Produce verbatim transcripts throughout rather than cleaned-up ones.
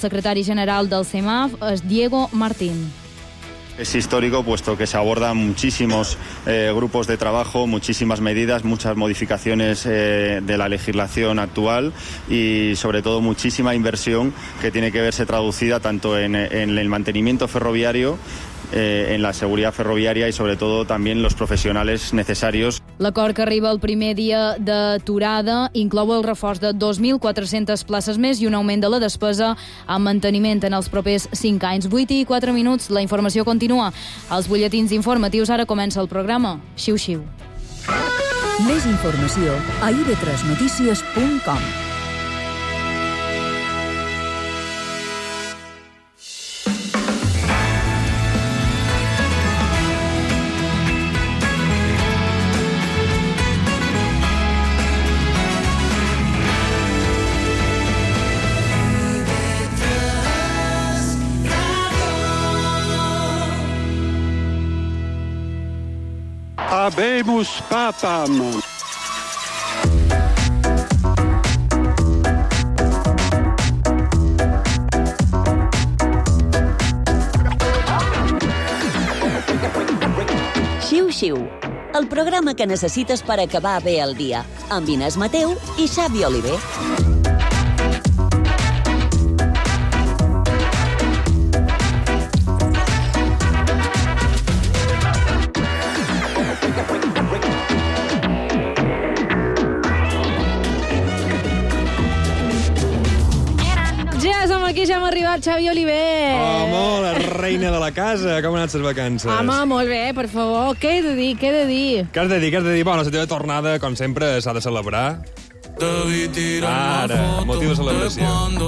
secretari general del CEMAF és Diego Martín. Es histórico puesto que se abordan muchísimos eh, grupos de trabajo, muchísimas medidas, muchas modificaciones eh, de la legislación actual y sobre todo muchísima inversión que tiene que verse traducida tanto en, en el mantenimiento ferroviario, eh, en la seguridad ferroviaria y sobre todo también los profesionales necesarios. L'acord que arriba el primer dia d'aturada inclou el reforç de dos mil quatre-centes places més i un augment de la despesa amb manteniment en els propers cinc anys. vuit i quatre minuts, la informació continua. Als butlletins informatius ara comença el programa. Xiu-xiu. Més informació a i ve tres notícies punt com. Habemus papam. Xiu-xiu, el programa que necessites per acabar bé el dia, amb Inés Mateu i Xavi Oliver. Aquí ja hem arribat, Xavi Oliver. Home, la reina de la casa. Com han anat les vacances? Home, molt bé, per favor. Què he de dir, què he de dir? Què has de dir, què has de dir? Bueno, la teva tornada, com sempre, s'ha de celebrar. Ara, motiu de celebració.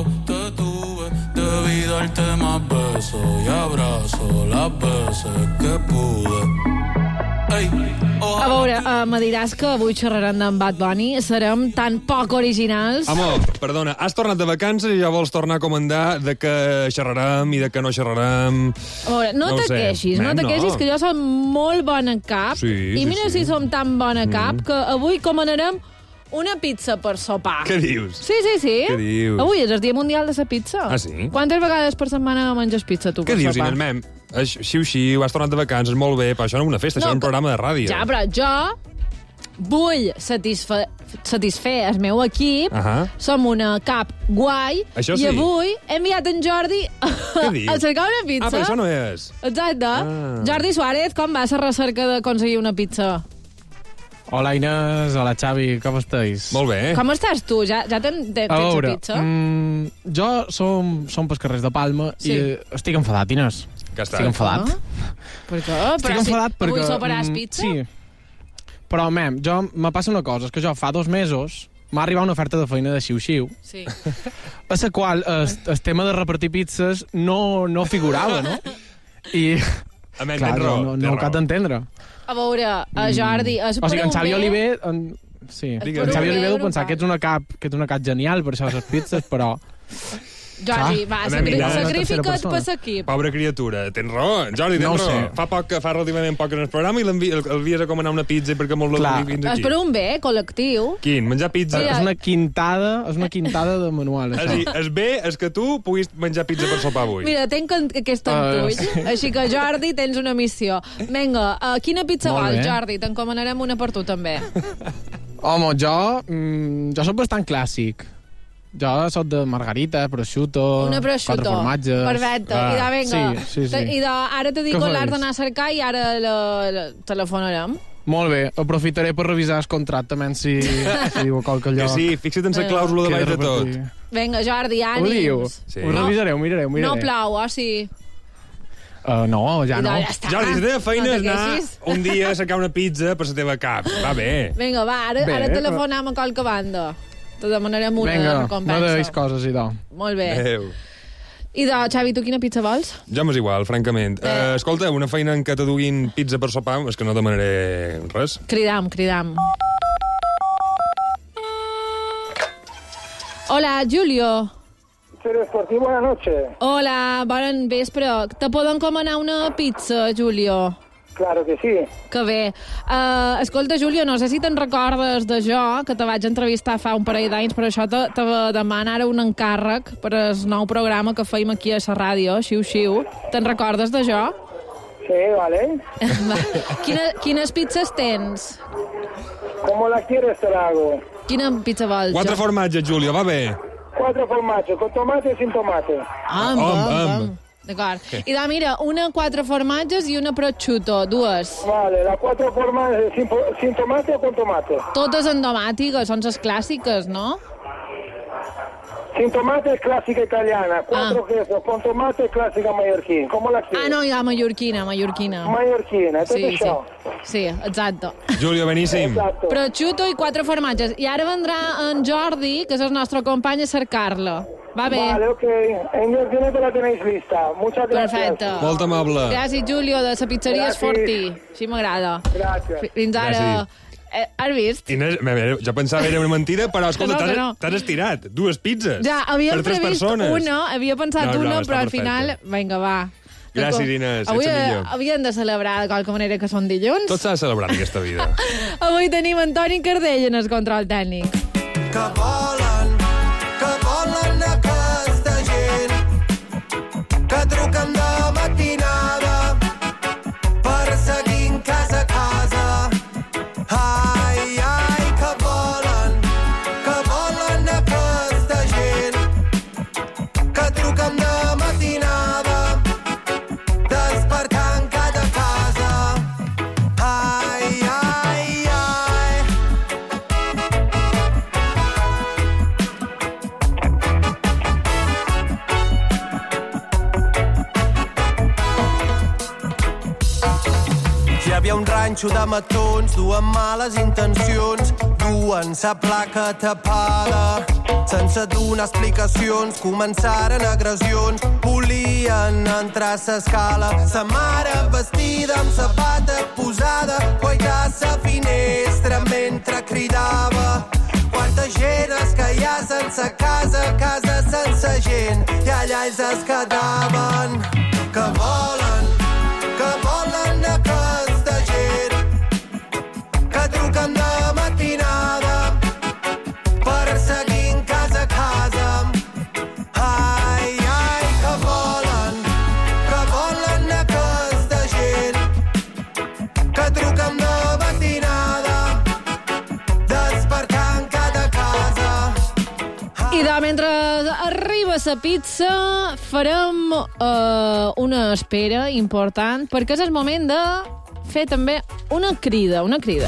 Debí darte más besos y abrazo las veces que pude. Ay, oh, a veure, uh, me diràs que avui xerrarem d'en Bad Bunny. Serem tan poc originals. Home, perdona, has tornat de vacances i ja vols tornar a comandar de que xerrarem i de que no xerrarem. A veure, no, no te sé. queixis, Man, no te no. queixis, que jo som molt bona cap. Sí, I sí, mira sí. si som tan bona cap Mm. que avui comanarem una pizza per sopar. Què dius? Sí, sí, sí. Què dius? Avui és el dia mundial de la pizza. Ah, sí? Quantes vegades per setmana menges pizza tu Què per dius, sopar? Inés Mem? Xiu-xiu, has tornat de vacances, molt bé, però això no és una festa, No, això és un que- programa de ràdio. Ja, però jo vull satisfer, satisfer el meu equip. Ahà. Som una cap guai. Això I sí. avui he enviat en Jordi Què dius? a cercar una pizza. Ah, però això no és. Exacte. Ah. Jordi Suárez, com va la recerca d'aconseguir una pizza? Hola Inés, hola Xavi, com estàs? Molt bé. Com estàs tu? Ja, ja ten, ten, A tens veure, la pizza? mm, jo som, som pels carrers de Palma Sí. i estic enfadat, Inés. Que està. Estic enfadat. Ah? Per què? Estic Però si enfadat perquè... avui soparàs mm, pizza? Sí. Però, mem, jo, me passa una cosa, és que jo fa dos mesos m'ha arribat una oferta de feina de xiu-xiu, Sí. a la qual el, el tema de repartir pizzas no, no figurava, no? I, A més, clar, tens raó, no, tens no ho raó. acabo d'entendre. A veure, a Jordi, és O sigui, per en Xavi un bé... Oliver... En, sí, Digues. en Xavi Per un Oliver bé, deu per un pensar cal. que ets una cap, que ets una cap genial per això de les pizzas, però... Jordi, Clar. va, A veure, sacri mira, una sacrifica't tercera per persona. l'equip. Pobra criatura, tens raó. Jordi, tens No ho raó. sé. Fa poc, fa relativament poc en el programa i l'envi- el, el vies a comanar una pizza perquè molt Clar. la fins És aquí. per un bé col·lectiu. Quin? Menjar pizza? Sí, És una quintada, és una quintada de manual, És a això. dir, és bé és que tu puguis menjar pizza per sopar avui. Mira, tenc en- aquest Ah, entull, sí. així que Jordi, tens una missió. Vinga, uh, quina pizza Molt vols, bé. Jordi? T'encomanarem una per tu, també. Home, jo, mm, jo soc bastant clàssic. Jo soc de margarita, prosciutto, Una prosciutto. quatre formatges... Perfecte. Ah. I de, vinga. Sí, sí, sí. I de, ara te dic Què on l'has faries? d'anar a cercar i ara la, la, telefonarem. Molt bé, aprofitaré per revisar el contracte, també, si, si diu a qualque Que lloc. sí, fixa't en la clàusula de baix de tot. Vinga, Jordi, Ho diu? ànims. Sí. Ho revisaré, ho miraré, ho miraré. No plou, oh, sí. Uh, no, ja I no. de- ja està. Jordi, la teva feina No és te anar queixis. un dia a cercar una pizza per la teva cap. Va bé. Vinga, va, ara, Bé, ara però- telefonam a qualque banda. Te demanarem una Vinga, no recompensa. deis coses, idò. Molt bé. Adéu. I de, Xavi, tu quina pizza vols? Jo m'és igual, francament. Eh. Uh, escolta, una feina en què te duguin pizza per sopar, és que no demanaré res. Cridam, cridam. Hola, Julio. Telesportivo, buenas noches. Hola, bon vespre. Te poden comanar una pizza, Julio? Claro que sí. Que bé. Uh, escolta, Julio, no sé si te'n recordes de jo, que te vaig entrevistar fa un parell d'anys, però això te, te demana ara un encàrrec per al nou programa que feim aquí a la ràdio, Xiu Xiu. Te'n recordes de jo? Sí, vale. Quina, quines pizzas tens? ¿Cómo la quieres te la hago? Quina pizza vols? Quatre formatges, Julio, va bé. Cuatro formaggio, con tomate y sin tomate. Ah, Am, bam, am. bam. D'acord. I da, mira, una quatre formatges i una prosciutto, dues. Vale, la cuatro formaggio sin, sin tomate o con tomate. Totes en tomàtic, són les clàssiques, no? Sin tomate es clásica italiana, cuatro Ah. quesos, con tomate clásica mallorquín. ¿Cómo la quieres? Ah, no, ja, mallorquina, mallorquina. Mallorquina, tot Sí, això. sí. Sí, exacte. Julio, beníssim. Exacto. Prosciutto i quatre formatges. I ara vendrà en Jordi, que és el nostre company, a cercar-la. Va bé. Vale, ok. En diez minutos la tenéis lista. Muchas gracias. Perfecte. Molt amable. Gràcies, Julio, de la pizzeria Gràcies. Esforti. Així m'agrada. Gràcies. Fins ara. Gràcies. Eh, has vist? Inés, jo pensava que era una mentida, però escolta, Que no, que no. t'has t'has estirat. Dues pizzas. Ja, havíem per tres previst persones. una, havia pensat No, no, una, està però al perfecte. final... Vinga, va. Gràcies, Inés, Avui ets la millor. havíem de celebrar de qualque manera que són dilluns. Tot s'ha de celebrar en aquesta vida. Avui tenim Antoni Cardell en el control tècnic. Que volen, que volen aquesta gent que truquen de matinada per seguir en casa a casa. Ai, ai, que volen, que volen aquesta gent que truquen de matinada despertant cada casa. Ai, ai, ai. Hi havia un ranxo de matons, duen males intencions, duen sa placa tapada. Sense donar explicacions, començaren agressions, volien entrar a s'escala. Sa mare vestida amb sapata posada, guaitar sa finestra mentre cridava. Quanta gent es queia sense casa, casa sense gent, i allà ells es quedaven. Que volen, que volen aquesta gent que truquen de matinada per seguir en casa a casa. Ai, ai, que volen, que volen aquesta gent que truquen de matinada despertant cada casa. I de mentre arriba la pizza farem uh, una espera important perquè és el moment de fer també una crida, una crida.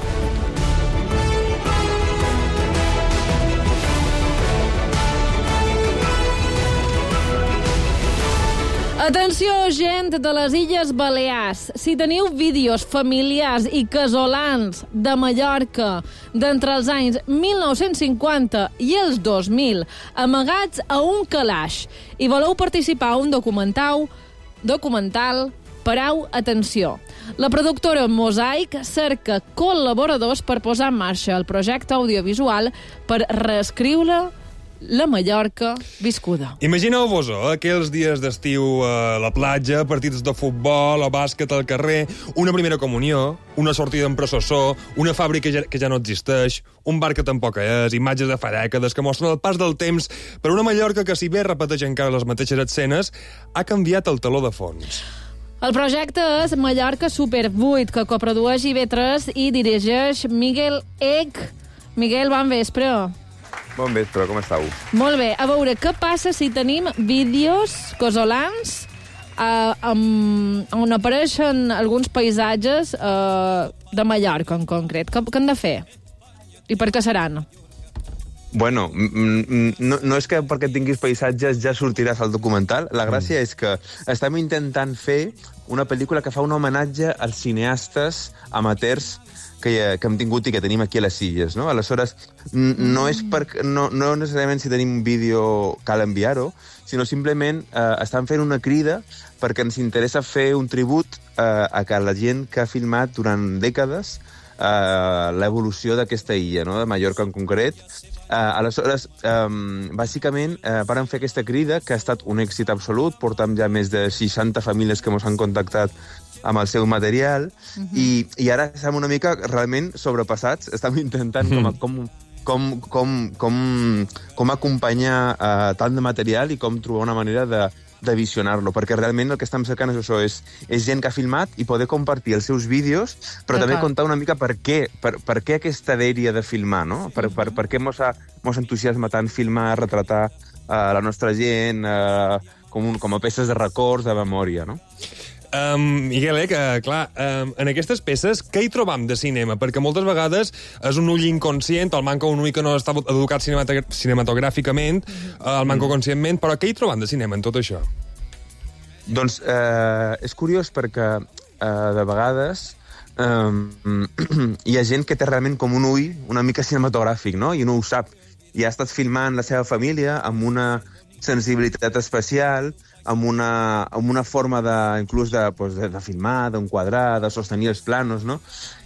Atenció, gent de les Illes Balears. Si teniu vídeos familiars i casolans de Mallorca d'entre els anys mil nou-cents cinquanta i els dos mil amagats a un calaix i voleu participar a un documental, documental, parau atenció. La productora Mosaic cerca col·laboradors per posar en marxa el projecte audiovisual per reescriure la Mallorca viscuda. Imagineu-vos eh, aquells dies d'estiu a la platja, partits de futbol o bàsquet al carrer, una primera comunió, una sortida en processó, una fàbrica ja, que ja no existeix, un bar que tampoc és, imatges de fa dècades que mostren el pas del temps per una Mallorca que, si bé repeteix encara les mateixes escenes, ha canviat el teló de fons. El projecte és Mallorca Super vuit, que coprodueix I V tres i dirigeix Miguel Egg. Miguel, bon vespre. Bon vespre, com estàu? Molt bé. A veure, què passa si tenim vídeos casolans eh, amb, on apareixen alguns paisatges eh, de Mallorca, en concret? Què, què han de fer? I per què seran? Bueno, no, no és que perquè tinguis paisatges ja sortiràs al documental. La gràcia mm. és que estem intentant fer una pel·lícula que fa un homenatge als cineastes amateurs que, que hem tingut i que tenim aquí a les Illes, no? Aleshores, no és per, no, no necessàriament si tenim un vídeo cal enviar-ho, sinó simplement eh, estan fent una crida perquè ens interessa fer un tribut eh, a que la gent que ha filmat durant dècades eh, l'evolució d'aquesta illa, no? De Mallorca en concret. Uh, aleshores, um, bàsicament, uh, vàrem fer aquesta crida, que ha estat un èxit absolut. Portem ja més de seixanta famílies que ens han contactat amb el seu material, uh-huh. i, i ara estem una mica realment sobrepassats, estem intentant uh-huh. com, com, com, com, com acompanyar uh, tant de material i com trobar una manera de, de visionar-lo, perquè realment el que estem cercant és això, és, és gent que ha filmat i poder compartir els seus vídeos, però també contar una mica per què, per, per què aquesta dèria de filmar, no? Per, per, per què mos, ha, mos entusiasma tant filmar, retratar uh, la nostra gent uh, com, un, com a peces de records, de memòria, no? Um, Miguel, eh, que, clar, um, en aquestes peces, què hi trobam de cinema? Perquè moltes vegades és un ull inconscient, el manco un ull que no està educat cinematogràficament, el manco conscientment, però què hi trobam de cinema en tot això? Doncs eh, és curiós perquè eh, de vegades eh, hi ha gent que té realment com un ull una mica cinematogràfic, no? I no ho sap. I ha estat filmant la seva família amb una sensibilitat especial, amb una, amb una forma de, inclús de, pues, de, de filmar, d'enquadrar, de sostenir els planos, no?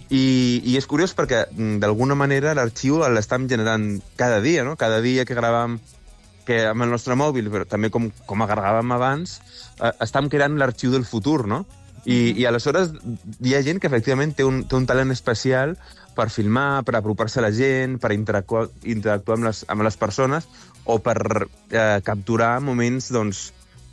I, i és curiós perquè, d'alguna manera, l'arxiu l'estem generant cada dia, no? Cada dia que gravàvem que amb el nostre mòbil, però també com, com agregàvem abans, eh, estem creant l'arxiu del futur, no? I, i aleshores hi ha gent que efectivament té un, té un talent especial per filmar, per apropar-se a la gent, per interactuar, interactuar amb, les, amb les persones o per eh, capturar moments, doncs,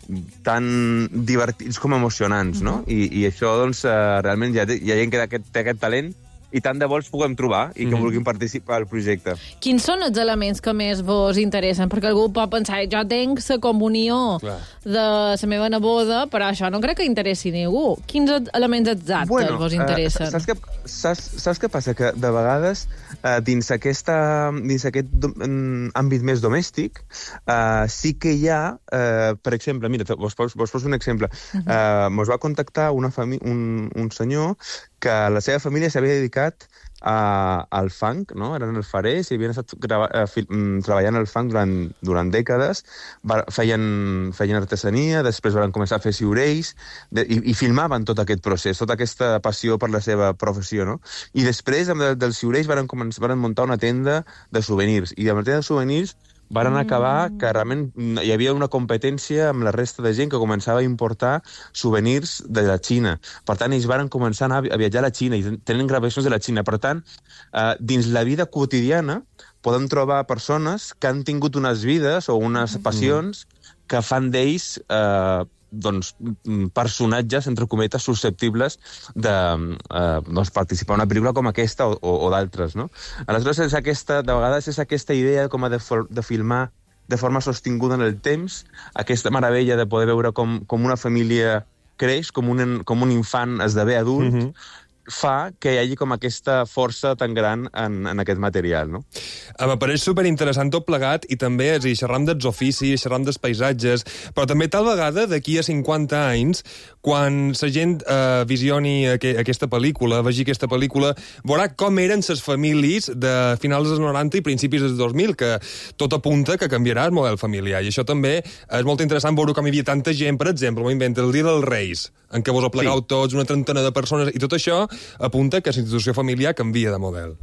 tan divertits com emocionants, no? I, i això, doncs, eh, realment hi ha, hi ha gent que aquest, té aquest talent i tant de bo els puguem trobar i que mm-hmm. vulguin participar al projecte. Quins són els elements que més vos interessen? Perquè algú pot pensar, jo tenc la comunió Clar. de la meva neboda, però això no crec que interessi ningú. Quins elements exactes bueno, vos interessen? Uh, saps, què, saps, saps què passa? Que de vegades, uh, dins, aquesta, dins aquest um, àmbit més domèstic, uh, sí que hi ha, uh, per exemple, mira, vos poso, vos poso un exemple. Uh-huh. Uh, mos va contactar una fami- un, un senyor que la seva família s'havia dedicat a, al funk, no? Eren alfarers i havien estat grava, a, fil, treballant el funk durant, durant dècades, va, feien, feien artesania, després van començar a fer ciurells de, i, i filmaven tot aquest procés, tota aquesta passió per la seva professió, no? I després, amb el, dels ciurells, van, van muntar una tenda de souvenirs, i amb la tenda de souvenirs van acabar que realment hi havia una competència amb la resta de gent que començava a importar souvenirs de la Xina. Per tant, ells van començar a, a viatjar a la Xina i tenen gravacions de la Xina. Per tant, eh, dins la vida quotidiana podem trobar persones que han tingut unes vides o unes passions que fan d'ells eh, doncs, personatges, entre cometes, susceptibles de eh, doncs, participar en una pel·lícula com aquesta o, o, o d'altres, no? Aleshores, és aquesta, de vegades és aquesta idea com a de, de filmar de forma sostinguda en el temps, aquesta meravella de poder veure com, com una família creix, com un, com un infant esdevé adult, mm-hmm. fa que hi hagi com aquesta força tan gran en, en aquest material, no? M'apareix superinteressant tot plegat i també, és a dir, xerram dels oficis, xerram dels paisatges, però també tal vegada d'aquí a cinquanta anys, quan la gent eh, visioni aqu aquesta pel·lícula, vegi aquesta pel·lícula, veurà com eren les famílies de finals dels noranta i principis dels dos mil, que tot apunta que canviarà el model familiar. I això també és molt interessant veure com hi havia tanta gent, per exemple, m'ho invento, el dia dels Reis, en què vos aplegau sí. tots, una trentena de persones, i tot això apunta que la institució familiar canvia de model.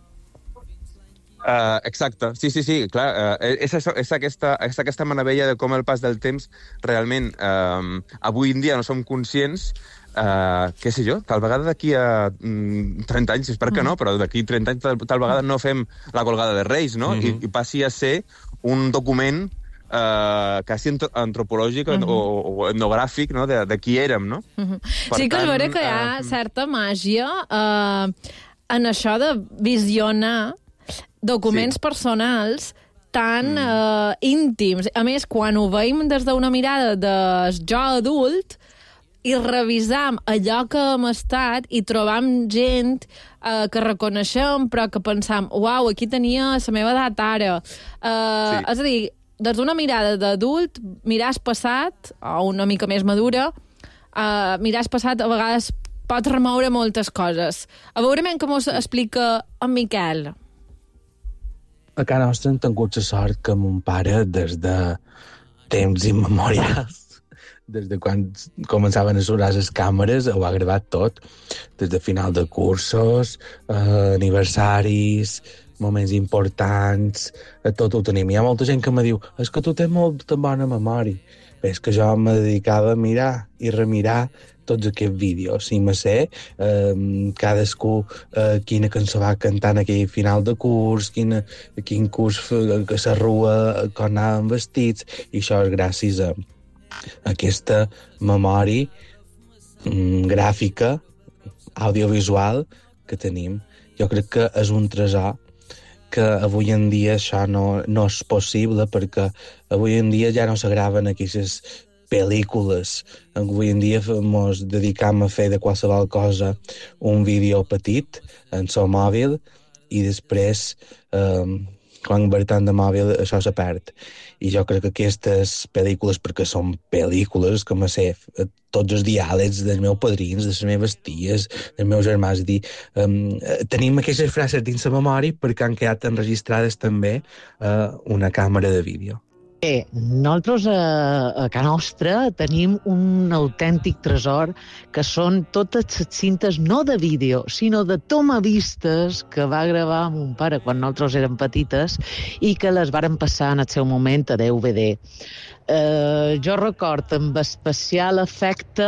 Uh, exacte, sí, sí, sí, clar, uh, és, això, és, aquesta, és aquesta meravella de com el pas del temps realment uh, avui en dia no som conscients, uh, què sé jo, tal vegada d'aquí a mm, trenta anys, espero que no, però d'aquí a trenta anys tal, tal vegada no fem la colgada de Reis, no? Mm-hmm. I, i passi a ser un document Uh, quasi antropològic uh-huh. o, o etnogràfic, no? de, de qui érem, no? Uh-huh. Sí que és vera que hi ha uh... certa màgia uh, en això de visionar documents sí. personals tan mm. uh, íntims. A més, quan ho veiem des d'una mirada de jo adult i revisam allò que hem estat i trobam gent uh, que reconeixem però que pensam, uau, aquí tenia la meva edat ara. Uh, sí. És a dir, des d'una mirada d'adult, mirar el passat, o una mica més madura, uh, mirar el passat a vegades pot remoure moltes coses. A veure com us explica en Miquel. A casa nostra hem tingut la sort que mon pare, des de temps immemorials, des de quan començaven a sonar les càmeres, ho ha gravat tot, des de final de cursos, eh, aniversaris, moments importants, tot ho tenim. Hi ha molta gent que me diu, és que tu tens molt bona memòria. és que jo me dedicava a mirar i remirar tots aquests vídeos, i me sé eh, cadascú eh, quina cançó va cantar en aquell final de curs, quina, quin curs que s'arrua, quan anaven vestits, i això és gràcies a aquesta memòria mm, gràfica, audiovisual que tenim. Jo crec que és un tresor que avui en dia això no, no és possible, perquè avui en dia ja no s'agraven aquestes pel·lícules. Avui en dia ens dedicam a fer de qualsevol cosa un vídeo petit en el mòbil i després, eh, quan invertim de mòbil, això se perd. I jo crec que aquestes pel·lícules, perquè són pel·lícules, com a ser tots els diàlegs dels meus padrins, de les meves ties, dels meus germans, dir, um, tenim aquestes frases dins la memòria perquè han quedat enregistrades també a uh, una càmera de vídeo. Bé, nosaltres a, a casa nostra tenim un autèntic tresor que són totes les cintes, no de vídeo, sinó de tomavistes que va gravar mon pare quan nosaltres érem petites i que les varen passar en el seu moment a D V D. Eh, jo record amb especial afecte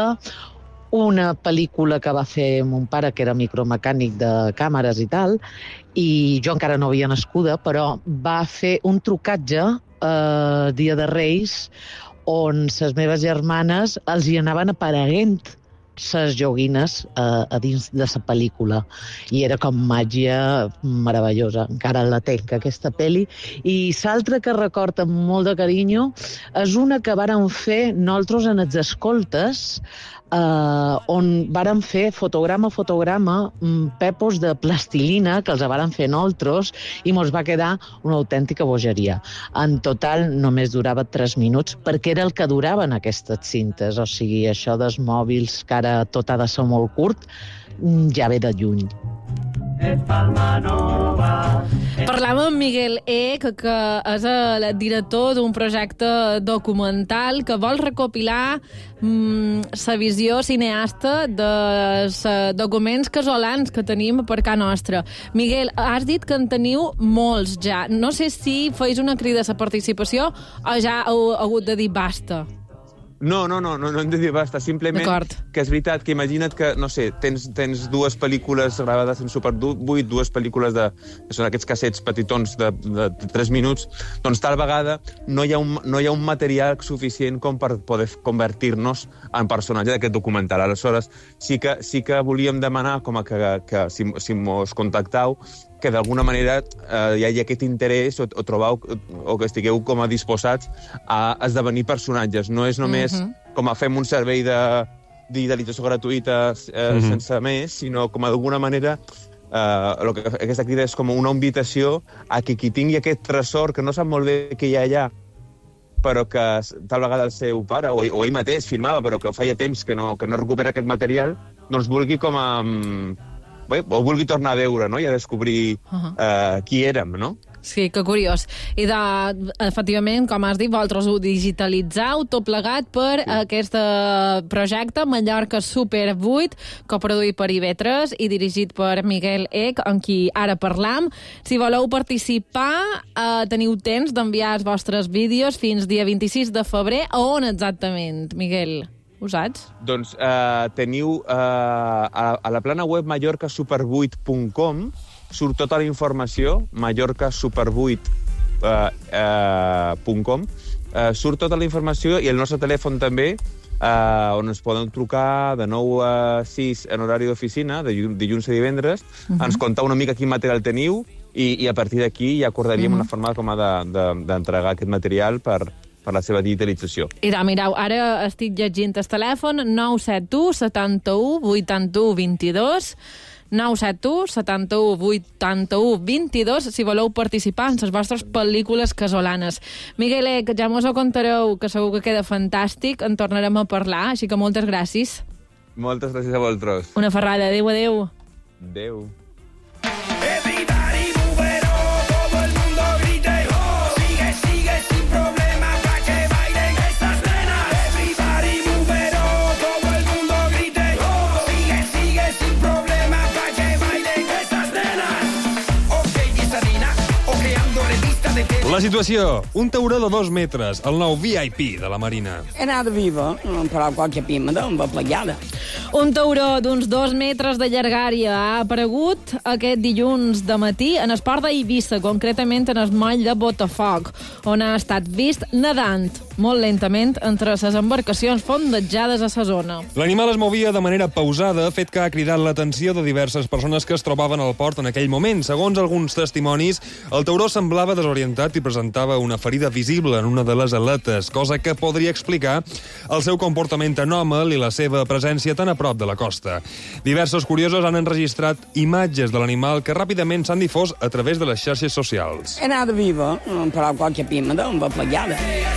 una pel·lícula que va fer mon pare, que era micromecànic de càmeres i tal, i jo encara no havia nascuda, però va fer un trucatge Uh, Dia de Reis, on les meves germanes els hi anaven apareguent les joguines uh, a dins de la pel·lícula. I era com màgia meravellosa. Encara la tenc, aquesta pel·li. I l'altra que record amb molt de carinyo és una que vàrem fer nosaltres en els escoltes, Uh, on vàrem fer fotograma a fotograma um, pepos de plastilina que els vàrem fer nosaltres i mos va quedar una autèntica bogeria. En total només durava tres minuts perquè era el que duraven aquestes cintes, o sigui, això dels mòbils que ara tot ha de ser molt curt ja ve de lluny. Parlàvem amb Miguel Eck, que és el director d'un projecte documental que vol recopilar mm, la visió cineasta dels documents casolans que tenim per casa nostra. Miguel, has dit que en teniu molts ja. No sé si feis una crida a la participació o ja heu hagut de dir basta. No, no, no, no, no hem de dir basta. Simplement que és veritat que imagina't que, no sé, tens, tens dues pel·lícules gravades en Super vuit, dues pel·lícules de, que són aquests cassets petitons de, de, de tres minuts, doncs tal vegada no hi ha un, no hi ha un material suficient com per poder convertir-nos en personatge d'aquest documental. Aleshores, sí que, sí que volíem demanar com a que, que si, si mos contactau, que d'alguna manera eh, hi hagi aquest interès o, o trobau o que estigueu com a disposats a esdevenir personatges. No és només mm-hmm. com a fem un servei de digitalització gratuïta eh, mm-hmm. sense més, sinó com a d'alguna manera eh, lo que, aquesta crida és com una invitació a que qui tingui aquest tresor, que no sap molt bé què hi ha allà, però que tal vegada el seu pare o, o ell mateix filmava, però que feia temps que no, que no recupera aquest material, doncs vulgui com a... Bé, o vulgui tornar a veure, no? I a descobrir uh-huh. uh, qui érem, no? Sí, que curiós. I, de, efectivament, com has dit, vosaltres ho digitalitzau tot plegat per sí. aquest projecte Mallorca Super vuit, coproduït per I V tres i dirigit per Miguel Eck, amb qui ara parlam. Si voleu participar, eh, teniu temps d'enviar els vostres vídeos fins dia vint-i-sis de febrer. A on exactament, Miguel? Ho saps? Doncs eh, teniu eh, a, a la plana web mallorca super vuit punt com surt tota la informació, mallorca super vuit punt com, eh, surt tota la informació i el nostre telèfon també, eh, on ens poden trucar de nou a sis en horari d'oficina, de dilluns a divendres, uh-huh. ens contar una mica quin material teniu i, i a partir d'aquí ja acordaríem uh-huh. una forma com ha d'entregar de, de, aquest material per per la seva digitalització. I da, mireu, ara estic llegint el telèfon nou set u setanta-u vuitanta-u vint-i-dos nou set u setanta-u vuitanta-u vint-i-dos si voleu participar en les vostres pel·lícules casolanes. Miguel Eck, ja mos ho contareu, que segur que queda fantàstic, en tornarem a parlar, així que moltes gràcies. Moltes gràcies a vosaltres. Una ferrada, adéu, adéu. Adéu. La La situació, un tauró de dos metres, el nou V I P de la Marina. È nata viva, però qualche prima d'omba plagiada. Un tauró d'uns dos metres de llargària ha aparegut aquest dilluns de matí en el port d'Eivissa, concretament en el moll de Botafoc, on ha estat vist nedant molt lentament entre les embarcacions fondejades a la zona. L'animal es movia de manera pausada, fet que ha cridat l'atenció de diverses persones que es trobaven al port en aquell moment. Segons alguns testimonis, el tauró semblava desorientat i presentava una ferida visible en una de les aletes, cosa que podria explicar el seu comportament anòmal i la seva presència tan a prop de la costa. Diversos curiosos han enregistrat imatges de l'animal que ràpidament s'han difós a través de les xarxes socials. È nata viva, però qualche prima d'omba plagiada.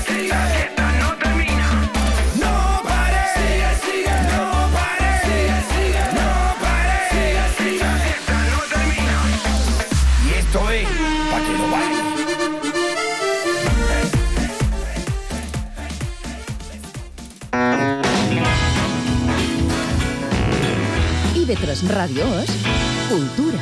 I V tres Ràdio és cultura.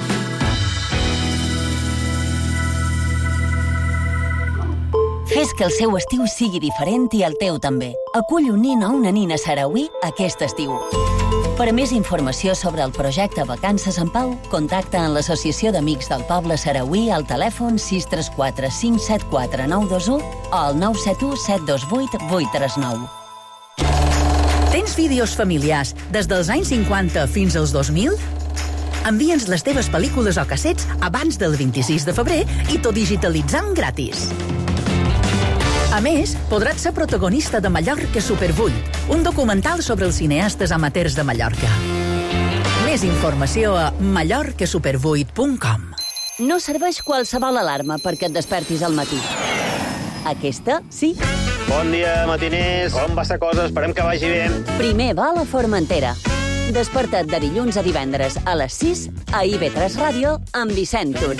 Fes que el seu estiu sigui diferent i el teu també. Acull un nin o una nina sarauí aquest estiu. Per a més informació sobre el projecte Vacances en Pau, contacta en l'Associació d'Amics del Poble Sarauí al telèfon sis tres quatre cinc set quatre nou dos u o al nou set u set dos vuit vuit tres nou. Tens vídeos familiars des dels anys cinquanta fins als dos mil? Envia'ns les teves pel·lícules o cassets abans del vint-i-sis de febrer i t'ho digitalitzam gratis. A més, podràs ser protagonista de Mallorca Super vuit, un documental sobre els cineastes amateurs de Mallorca. Més informació a mallorca super vuit punt com. No serveix qualsevol alarma perquè et despertis al matí. Aquesta, sí. Bon dia, matiners. Com va la cosa? Esperem que vagi bé. Primer va a la Formentera. Desperta't de dilluns a divendres a les sis a I V tres Ràdio amb Vicent Tur.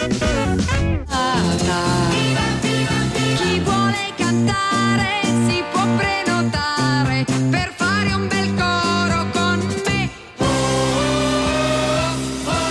Chi vuole cantare si può prenotare per fare un bel coro con me. Oh, oh,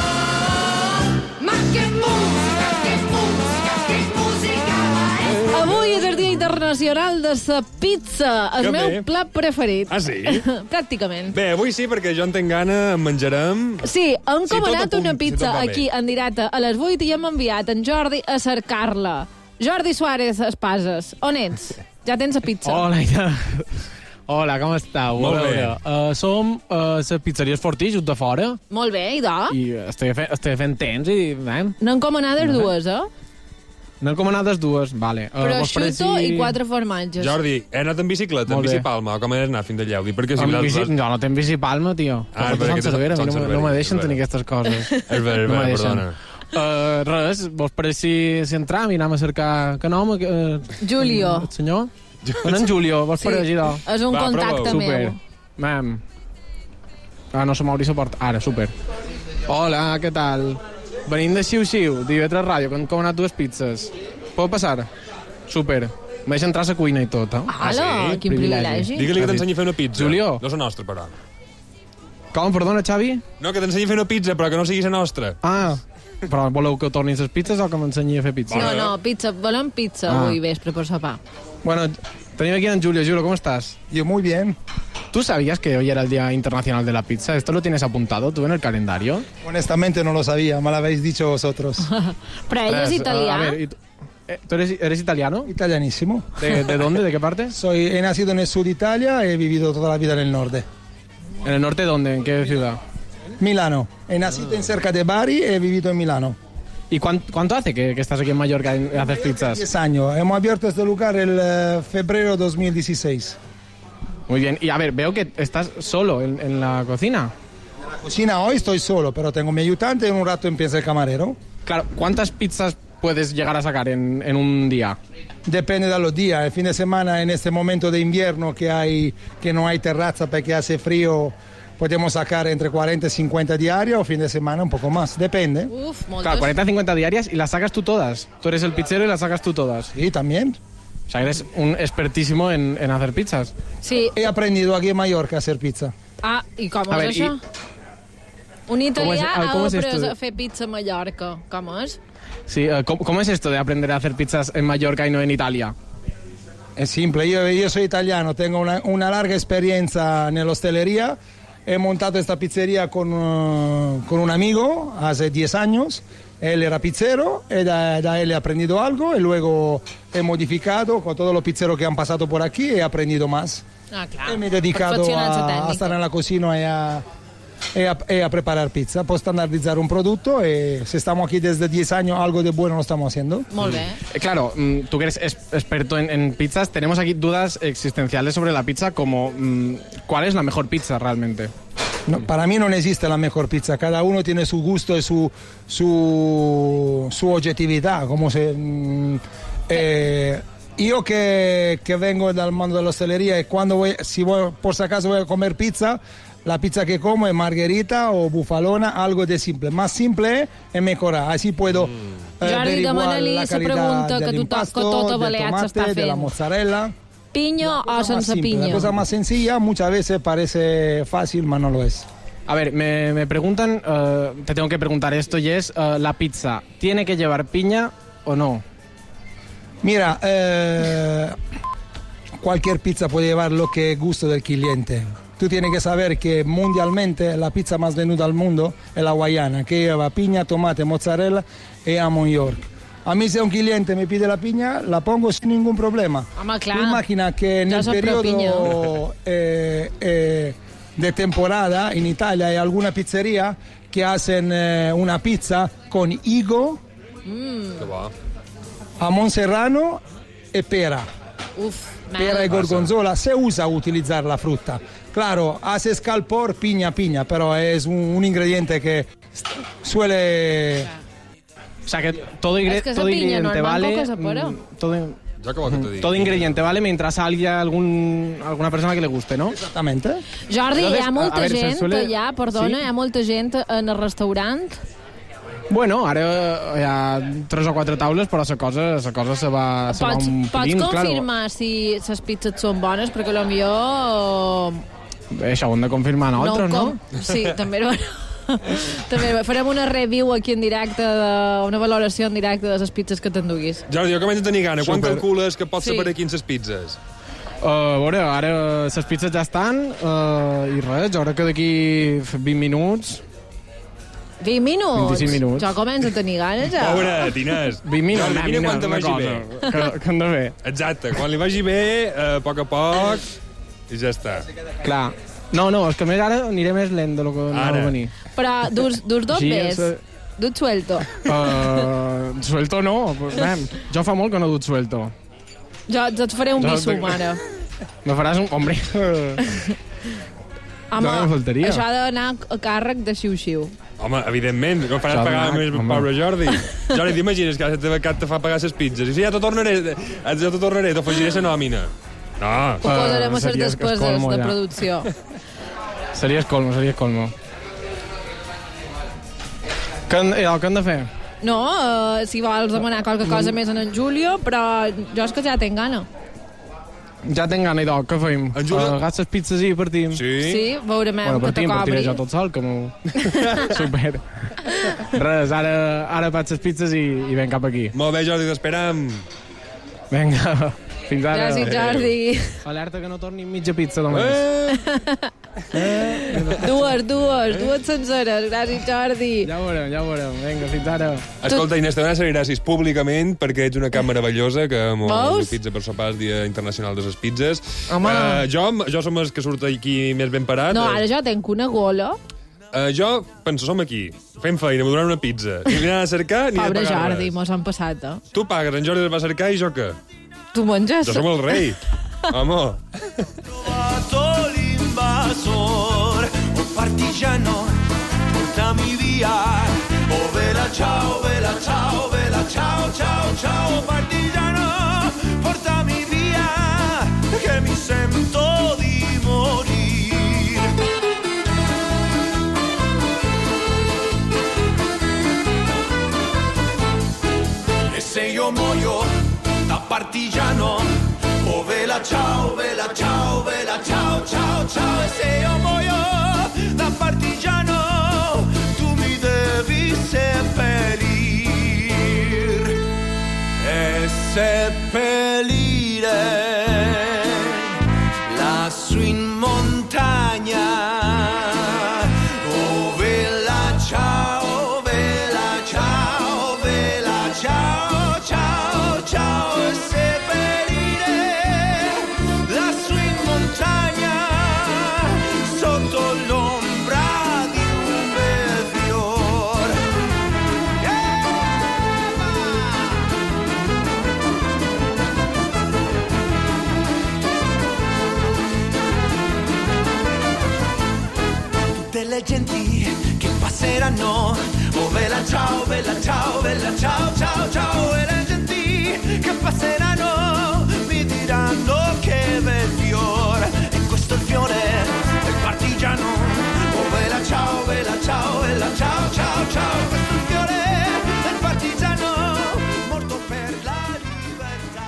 oh. Ma che musica, che musica, che musica è. Avui és el Dia Internacional de la Pizza, el Que meu bé. plat preferit. Ah, sí? Pràcticament. Bé, avui sí, perquè jo en tenc gana, en menjarem... Sí, hem Si tot comanat a punt, una si pizza tot va bé. aquí en directe a les vuit i hem enviat en Jordi a cercar-la. Jordi Suárez Espases, on ets? Ja tens la pizza. Hola, ja. Hola, com estàu? Molt A bé. veure, Uh, som a uh, la pizzeria Fortí, just de fora, Molt bé, i do? i estic, fe estic fent temps i... Eh? N'hem comanades Molt bé. dues, eh? N'hem comanades dues, vale. Uh, Prosciutto i quatre formatges. Jordi, he anat en bicicleta, en Molt bé. bicipalma, o com he anat fins a Lleudi? Perquè si Amb les- bici... les- No, no tenc bicipalma, tio. Ah, Ah, és veritat que Sant Cervera, a mi Sant no, Cervera, no me és deixen veritat. tenir aquestes coses. És veritat, no me deixen. perdona. Uh, res, vos pareix si, si entram i anem a cercar... Que nom? Uh, Julio. El senyor? On en Julio, vos Sí, pareix, idò? és un Va, contacte prova-ho. meu. Super. Mam. Ah, no se m'hauria suport. Ara, super. Hola, què tal? Venim de Xiu Xiu, d'I V tres Ràdio, que hem comanat dues pizzas. Pot passar? Super. M'he deixat entrar a la cuina i tot, eh? Ala, quin privilegi. Digue-li que t'ensenyi a fer una pizza. Julio. No és la nostra, però. Com, perdona, Xavi? No, que t'ensenyi a fer una pizza, però que no sigui la nostra. Ah, però voleu que tornin les pizzas o que m'ensenyi a fer pizza? No, no, pizza, volem pizza Ah. avui vespre per sopar. Bueno, tenim aquí a Julio. Julio, ¿cómo estás? Yo muy bien. ¿Tú sabías que hoy era el Día Internacional de la Pizza? ¿Esto lo tienes apuntado tú en el calendario? Honestamente no lo sabía, me lo habéis dicho vosotros. Però ell és Res, italià. A ver, ¿y tú, eh, ¿tú eres, eres italiano? Italianísimo. ¿De, de dónde? ¿De qué parte? Soy, he nacido en el sur de Italia y he vivido toda la vida en el norte. ¿En el norte dónde? ¿En qué ciudad? Milano. He nacido en cerca de Bari y he vivido en Milano. ¿Y cuán- cuánto hace que, que estás aquí en Mallorca y haces pizzas? diez años. Hemos abierto este lugar el eh, febrero dos mil dieciséis. Muy bien. Y a ver, veo que estás solo en, en la cocina. En la cocina hoy estoy solo, pero tengo mi ayudante y en un rato empieza el camarero. Claro, ¿cuántas pizzas puedes llegar a sacar en, en un día? Depende de los días. El fin de semana, en este momento de invierno que, hay, que no hay terraza porque hace frío, podemos sacar entre cuarenta y cincuenta diarias o fin de semana un poco más. Depende. Uf, moltes. Claro, cuarenta a cincuenta diarias y las sacas tú todas. Tú eres el pizzero y las sacas tú todas. Sí, también. O sea, eres un expertísimo en, en hacer pizzas. Sí. He aprendido aquí en Mallorca a hacer pizza. Ah, i com A és ver, això? Un italià Com és- ah, com ha és après esto? a fer pizza a Mallorca. Com és? Sí, uh, ¿cómo, ¿cómo es esto de aprender a hacer pizzas en Mallorca y no en Italia? Es simple, yo, yo soy italiano, tengo una, una larga experiencia en la hostelería. He montado esta pizzería con, uh, con un amigo hace diez años. Él era pizzero, y da, da él he aprendido algo y luego he modificado con todos los pizzeros que han pasado por aquí y he aprendido más. Ah, clar. Y me he dedicado a, a estar en la cocina y a, y, a, y a preparar pizza, por standardizar un producto y si estamos aquí desde diez años, algo de bueno lo estamos haciendo. Molt bé. Eh, Claro, mm, tú que eres es- experto en, en pizzas, tenemos aquí dudas existenciales sobre la pizza, como mm, ¿cuál es la mejor pizza realmente? No, para mí no existe la mejor pizza, cada uno tiene su gusto y su, su, su objetividad. Como se, mm, eh, yo que, que vengo del mundo de la hostelería y cuando voy, si voy, por si acaso voy a comer pizza, la pizza que como es margherita o bufalona, algo de simple. Más simple es mejorar, así puedo eh, Jordi, averiguar demana-li la la calidad pregunta que del tu- impasto, que tot a del Balears s'està tomate, de la fent. mozzarella. Piño o Más sense simple, piño? La cosa más sencilla muchas veces parece fácil, pero no lo es. A ver, me, me preguntan, eh, te tengo que preguntar esto y es, eh, ¿la pizza tiene que llevar piña o no? Mira, eh, cualquier pizza puede llevar lo que gusto del cliente. Tú tienes que saber que mundialmente la pizza más vendida al mundo es la hawaiana, que lleva piña, tomate, mozzarella y jamón York. A mí si un cliente me pide la piña, la pongo sin ningún problema. Home, clar. Tú imagina que en Ja el soc pro periodo eh, eh, de temporada en Italia hay alguna pizzería que hacen eh, una pizza con higo, Mm. Que bo. jamón serrano y pera. Uf, Pera y gorgonzola, se usa utilizar la fruta. Claro, hace scalpor, piña, piña, pero es un, un ingrediente que suele... O sea que todo, ingre- Es que esa todo piña ingrediente normal vale... poco se para. mm, todo, Ya acabo que te digo. todo ingrediente vale mientras haya algún, alguna persona que le guste, ¿no? Exactamente. Jordi, hi Entonces, ha molta a ver, se gent suele- allà, perdona, Sí. hi ha molta gent en el restaurant. Bueno, ara hi ha tres o quatre taules, però la cosa, la cosa se va, se va Pots, pots omplint, confirmar si les pizzas són bones? Perquè potser... Claro. Això ho hem de confirmar nosaltres, no? ho no? com- Sí, també, també farem una review aquí en directe, de, una valoració en directe de les pizzas que t'enduguis. Jordi, jo començo a tenir gana. Quan Super. calcules que pots Sí. saber quins ses pizzas? Uh, a veure, ara les pizzas ja estan uh, i res, jo crec que d'aquí vint minuts... vint minuts? vint-i-cinc minuts. Jo començo a tenir ganes, ja. Pobre, Tinés. vint minuts, Jordi, mira mira, quan te una vagi cosa bé. Que, que hem de fer. Exacte, quan li vagi bé, a poc a poc, i ja està. Clar. No, no, és que més ara aniré més lent de lo que anava Ara. a venir. Però dus, dus dos Sí, més. és- Dus suelto. Uh, suelto no, pues, man, jo fa molt que no dut suelto. Jo, jo et faré un Jo bisum, te- ara. Me faràs un... Hombre... Home, no em faltaria. això ha d'anar a càrrec de xiu-xiu. Home, evidentment, no faràs Això, pagar home. més pobre Jordi. Jordi, t'imagines que la teva cat te fa pagar ses pizzas? I si ja t'ho tornaré, ja t'ho tornaré, t'afegiré la nòmina. No. Ho posarem a les seria despeses escolmo, de ja. producció. Seria escolmo, seria escolmo. Què hem, eh, què hem de fer? No, uh, si vols demanar qualque cosa més en en Julio, però jo és que ja tinc gana. Ja tinc gana, idò, què feim? En Julio- Uh, Agafes les pizzas i partim? Sí. Sí, veurem Bueno, que te partim, partiré cobri. jo tot sol, que m'ho... Super. Res, ara, ara faig les pizzas i, i ven cap aquí. Molt bé, Jordi, t'esperam. Vinga, fins ara. Gràcies, Jordi. Alerta que no torni mitja pizza només. Eh! Dues, dues, dues senceres. Gràcies, Jordi. Ja ho veurem, ja ho veurem. Vinga, fins ara. Escolta, Inés, te dones gràcies públicament perquè ets una cam meravellosa que m'ho Veus? pizza per sopar el Dia Internacional de les Pizzas. Home. Uh, jo, jo som el que surt aquí més ben parat. No, ara jo tinc una gola. Uh, jo, penso, som aquí, fem feina, m'ho donaran una pizza. Ni aniran a cercar ni Pobre a pagar Jordi, res. mos han passat, eh? Tu pagues, en Jordi el va cercar i jo què? Tu menges? Jo som el rei. Home. Trovato l'invasor, un partigiano, portami via. Oh vela ciao, vela ciao, vela ciao, ciao, ciao, partigiano, portami via, che mi sento di morir. E se io muoio da partigiano, oh vela ciao, vela ciao, vela swing montagna. Oh, vela, ciao, vela, ciao, vela, ciao, ciao, ciao, e seppellire la swing montagna sotto l'ombra di un bel fior. Tutte le genti che passeranno, oh vela ciao, vela ciao, vela ciao, ciao, ciao, e le genti che passeranno mi diranno che bel fiore, e questo è il fiore del partigiano. Oh vela ciao, vela ciao, vela ciao, ciao, ciao, questo è il fiore del partigiano morto per la libertà.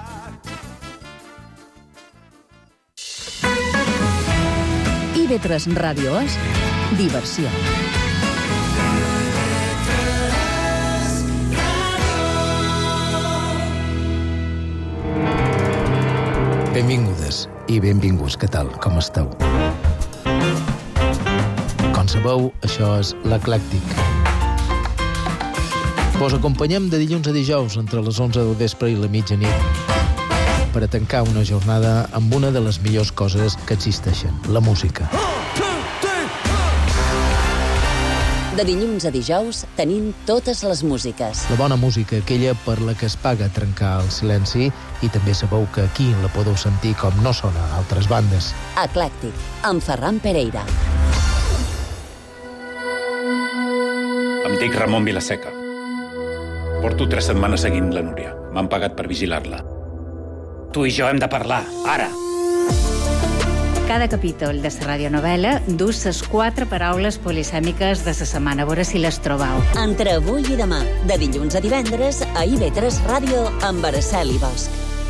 I V tres Ràdio és diversió. Benvingudes i benvinguts, què tal, com esteu? Com sabeu, això és l'Eclèctic. Vos acompanyem de dilluns a dijous entre les onze del vespre i la mitjanit per a tancar una jornada amb una de les millors coses que existeixen, la música. De dilluns a dijous tenim totes les músiques. La bona música, aquella per la que es paga trencar el silenci, i també sabeu que aquí la podeu sentir com no sona a altres bandes. Eclèctic, amb Ferran Pereira. Em dic Ramon Vilaseca. Porto tres setmanes seguint la Núria. M'han pagat per vigilar-la. Tu i jo hem de parlar, ara. Cada capítol de la radionovel·la du les quatre paraules polisèmiques de la setmana. A veure si les trobau. Entre avui i demà, de dilluns a divendres, a I V tres Ràdio, amb Araceli Bosch.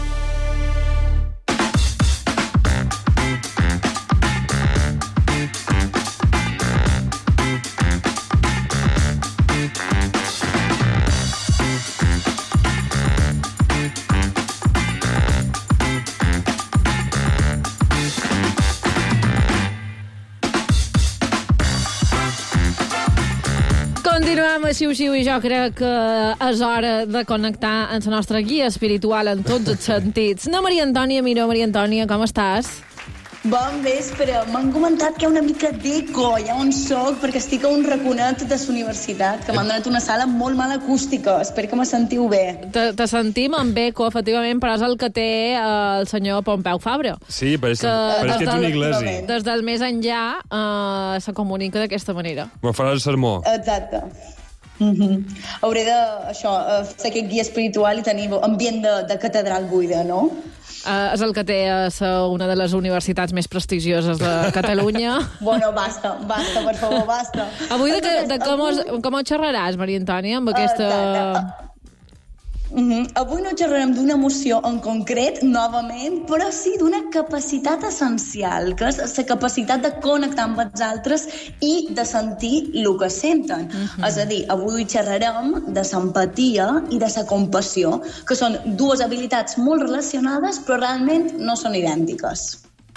Continuem a Xiu-Xiu i jo crec que és hora de connectar amb la nostra guia espiritual en tots els sentits. No, Maria Antònia, mira, Maria Antònia, com estàs? Bon vespre. M'han comentat que hi ha una mica d'eco allà on soc perquè estic a un raconet de la universitat, que m'han donat una sala molt mal acústica. Espero que me sentiu bé. Te, te sentim amb eco, efectivament, però és el que té el senyor Pompeu Fabra. Sí, pareix que, pareix que ets un iglesi. Des del més enllà eh, se comunica d'aquesta manera. Me faràs el sermó. Exacte. Mm-hmm. Hauré de, això, ser aquest guia espiritual i tenir ambient de, de catedral buida, no? Uh, és el que té uh, una de les universitats més prestigioses de Catalunya. Bueno, basta, basta, per favor, basta. Avui de, que, de com, os, com ho xerraràs, Maria Antònia, amb aquesta... Uh, Mm-hmm. Avui no xerrarem d'una emoció en concret, novament, però sí d'una capacitat essencial, que és la capacitat de connectar amb els altres i de sentir el que senten. Mm-hmm. És a dir, avui xerrarem de l'empatia i de la compassió, que són dues habilitats molt relacionades, però realment no són idèntiques.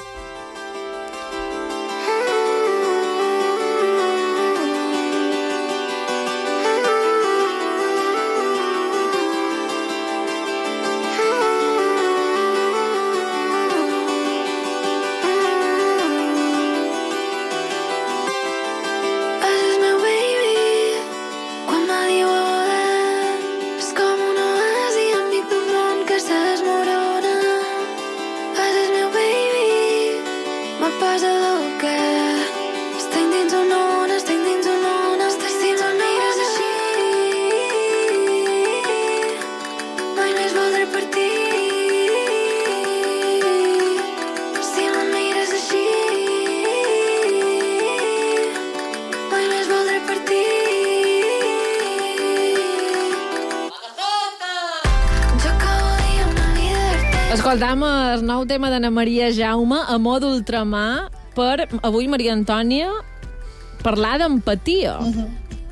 Escoltam el nou tema d'Anna Maria Jaume a mode ultramar per, avui, Maria Antònia, parlar d'empatia. Uh-huh.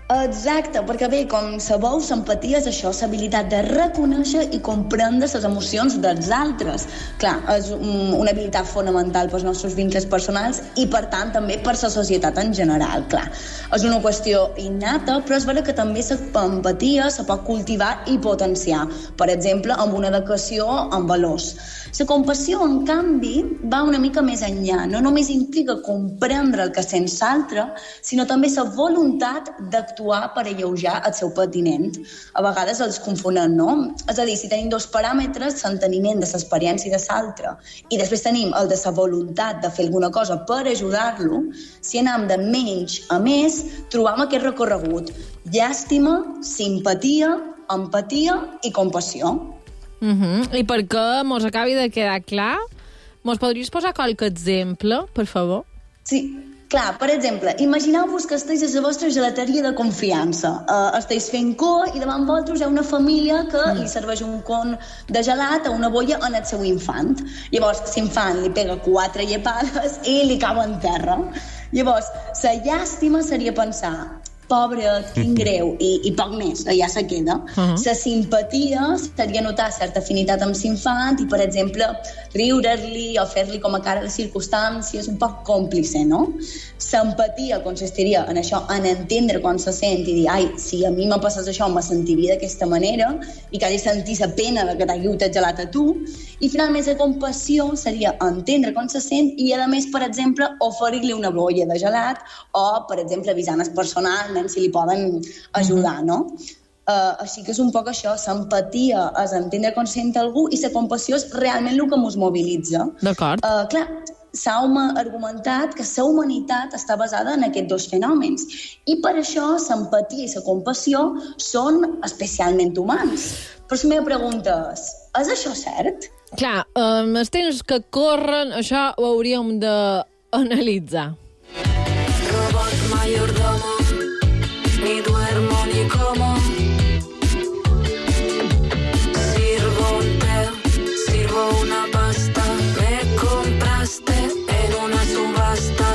Exacte, perquè bé, com sabeu, l'empatia és això, l'habilitat de reconèixer i comprendre les emocions dels altres. Clar, és una habilitat fonamental pels nostres vincles personals i, per tant, també per la societat en general, clar. És una qüestió innata, però és vera que també l'empatia se pot cultivar i potenciar, per exemple, amb una educació en valors. La compassió, en canvi, va una mica més enllà. No només implica comprendre el que sent l'altre, sinó també la voluntat d'actuar per alleujar el seu patiment. A vegades els confonem, no? És a dir, si tenim dos paràmetres, l'enteniment de l'experiència de l'altre, i després tenim el de la voluntat de fer alguna cosa per ajudar-lo, si anem de menys a més, trobam aquest recorregut. Llàstima, simpatia, empatia i compassió. Uh -huh. I perquè mos acabi de quedar clar, mos podries posar qualque exemple, per favor? Sí, clar, per exemple, imagineu-vos que esteu a la vostra gelateria de confiança. Uh, esteu fent cua i davant vosaltres hi ha una família que mm. li serveix un con de gelat a una boia en el seu infant. Llavors, l'infant li pega quatre llepades i li cau en terra. Llavors, la llàstima seria pensar... pobret, quin greu, i, i poc més, ja se queda. La uh-huh. simpatia seria notar certa afinitat amb l'infant i, per exemple, riure-li o fer-li com a cara de circumstàncies, un poc còmplice, no? L'empatia consistiria en això, en entendre quan se sent i dir, ai, si a mi me passés això, me sentiria d'aquesta manera, i que hagi sentit la pena de que t'hagi hagut gelat a tu. I, finalment, la compassió seria entendre com se sent i, a més, per exemple, oferir-li una boia de gelat o, per exemple, avisant el personal si li poden ajudar, no? Uh, així que és un poc això, l'empatia és entendre com sent algú i la compassió és realment el que ens mobilitza. D'acord. Uh, clar, s'ha argumentat que la humanitat està basada en aquests dos fenòmens i per això l'empatia i la compassió són especialment humans. Però la meva pregunta és, és això cert? Clar, um, els temps que corren, això ho hauríem d'analitzar. Robot mayordomo, ni duermo ni como. Sirvo un té, sirvo una pasta. Me compraste en una subasta.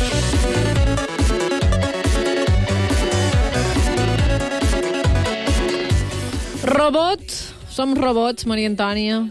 Robots, som robots, Maria Antònia.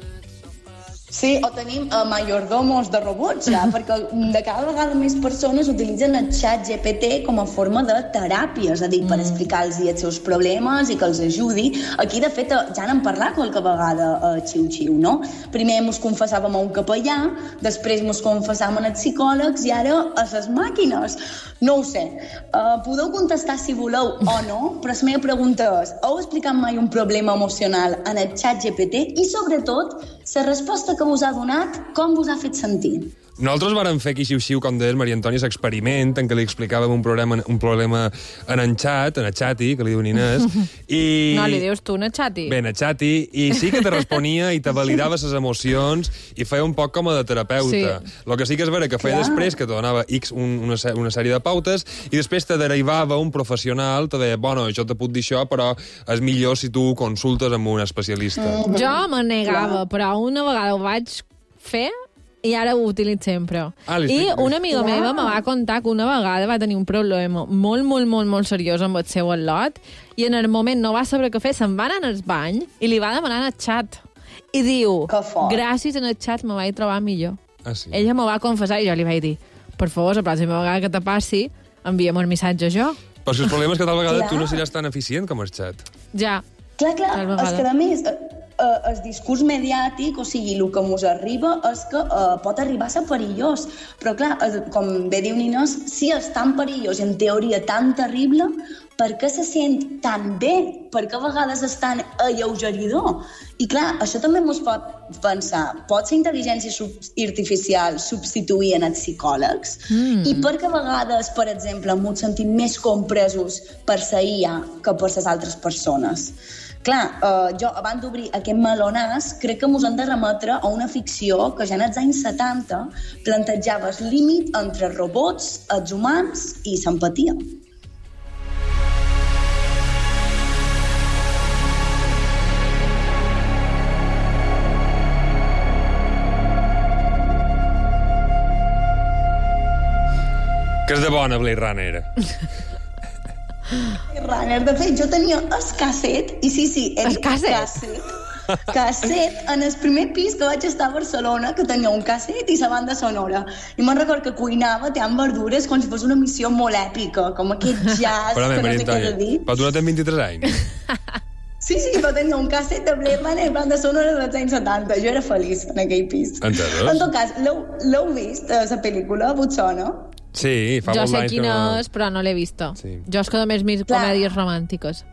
Sí, o tenim uh, mayordomos de robots, ja, perquè de cada vegada més persones utilitzen el xat G P T com a forma de teràpia, és a dir, per mm. explicar-los els seus problemes i que els ajudi. Aquí, de fet, ja n'hem parlat qualque vegada a uh, Xiu-Xiu, no? Primer mos confessàvem a un capellà, després mos confessàvem als psicòlegs i ara a les màquines. No ho sé. Uh, podeu contestar si voleu o no, però la meva pregunta és, heu explicat mai un problema emocional en el xat G P T i, sobretot, la resposta que us ha donat, com us ha fet sentir? Nosaltres vàrem fer aquí xiu-xiu, com deies, Maria Antònia, l'experiment en què li explicàvem un problema, un problema en en xat, en el xati, que li diu Inés, i... No, li dius tu, en el xati. Bé, en el xati, i sí que te responia i te validava les emocions i feia un poc com a de terapeuta. Sí. El que sí que és vera que feia Clar. després, que te donava X, un, una, una sèrie de pautes, i després te derivava un professional, te deia, bueno, jo te puc dir això, però és millor si tu consultes amb un especialista. Mm-hmm. Jo me negava, però una vegada ho vaig fer i ara ho utilitzo sempre. Ah, I una amiga wow. meva me va contar que una vegada va tenir un problema molt, molt, molt, molt seriós amb el seu al·lot i en el moment no va saber què fer, se'n va anar al bany i li va demanar en el xat. I diu, gràcies en el xat me vaig trobar millor. Ah, sí? Ella me va confessar i jo li vaig dir, per favor, la pròxima vegada que te passi, envia'm el missatge jo. Però si el problema és que tal vegada tu no seràs tan eficient com el xat. Ja. Clar, clar, és que a més... Uh, el discurs mediàtic, o sigui, el que ens arriba és que uh, pot arribar a ser perillós. Però, clar, uh, com bé diu Ninós, si és tan perillós, en teoria tan terrible, per què se sent tan bé? Per què a vegades és tan alleugeridor? I, clar, això també ens pot pensar, pot ser intel·ligència sub- artificial substituir en els psicòlegs? Mm. I per què a vegades, per exemple, ens sentim més compresos per la I A que per les altres persones? Clar, uh, jo, abans d'obrir aquest melonàs, crec que ens hem de remetre a una ficció que ja en els anys setanta plantejava el límit entre robots, els humans i l'empatia. Que és de bona, Blade Runner. Runner. De fet, jo tenia el casset, i sí, sí, el casset? casset. Casset en el primer pis que vaig estar a Barcelona, que tenia un casset i la banda sonora. I me'n record que cuinava teant verdures com si fos una missió molt èpica, com aquest jazz però, que no sé què Antònia, he dir. però tu no tens vint-i-tres anys. Sí, sí, però tenia un casset de Blade Runner i banda sonora dels anys setanta. Jo era feliç en aquell pis. Entesos? En tot cas, l'heu l'heu vist, eh, la pel·lícula, Butsona? Sí, fa Jo molts sé anys quina que... és, però no l'he vista. Sí. Jo és que només miro Clar. comèdies romàntiques.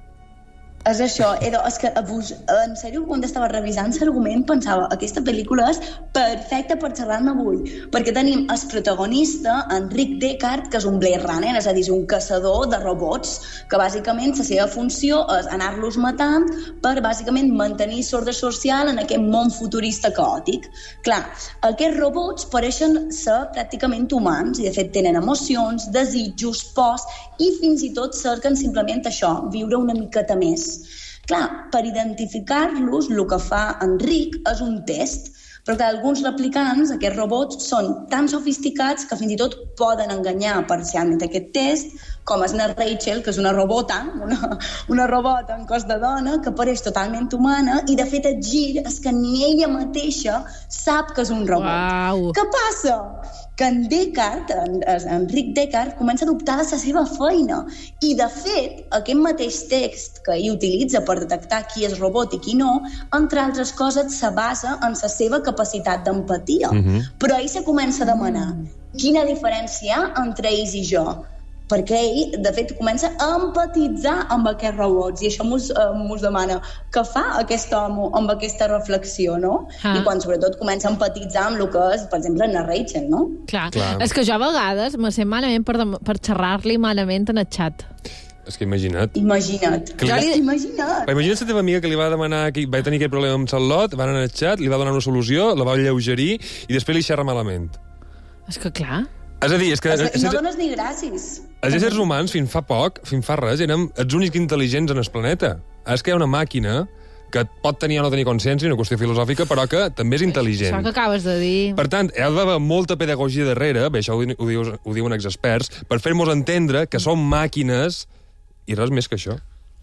És això, era, és que abús, en sèrio, quan estava revisant l'argument pensava, aquesta pel·lícula és perfecta per xerrar-ne avui, perquè tenim el protagonista, Enric Deckard, que és un Blade Runner, és a dir, és un caçador de robots, que bàsicament la seva funció és anar-los matant per bàsicament mantenir l'ordre social en aquest món futurista caòtic. Clar, aquests robots pareixen ser pràcticament humans, i de fet tenen emocions, desitjos, pors, i fins i tot cerquen simplement això, viure una miqueta més. Clar, per identificar-los, el que fa Enric és un test, però clar, alguns replicants, aquests robots, són tan sofisticats que fins i tot poden enganyar parcialment aquest test, com és la Rachel, que és una robota, una, una robota en cos de dona, que pareix totalment humana, i de fet el gir és que ni ella mateixa sap que és un robot. Uau. Què passa? Que en Deckard, en, en Enric Deckard, comença a dubtar de la seva feina. I, de fet, aquest mateix text que ell utilitza per detectar qui és robot i qui no, entre altres coses, se basa en la seva capacitat d'empatia. Mhm. Però ell se comença a demanar quina diferència hi ha entre ells i jo. Perquè ell, de fet, comença a empatitzar amb aquests robots, i això mos, eh, mos demana què fa aquest home amb aquesta reflexió, no? Ah. I quan sobretot comença a empatitzar amb el que és, per exemple, la Rachel, no? Clar. Clar. És que jo a vegades me sent malament per, dem- per xerrar-li malament en el xat. És que imagina't. Imagina't. Que li- Imagina't. Però imagina't la teva amiga que li va demanar que va tenir aquest problema amb el lot, van anar al xat, li va donar una solució, la va alleugerir i després li xerra malament. És que clar... És a dir, és que... És que no els- dones ni gràcies. Els éssers humans, fins fa poc, fins fa res, érem els únics intel·ligents en el planeta. Ara és que hi ha una màquina que pot tenir o no tenir consciència, una qüestió filosòfica, però que també és intel·ligent. Això que acabes de dir... Per tant, hi ha d'haver molta pedagogia darrere, bé, això ho, di- ho, dius, ho diuen experts, per fer-nos entendre que som màquines i res més que això.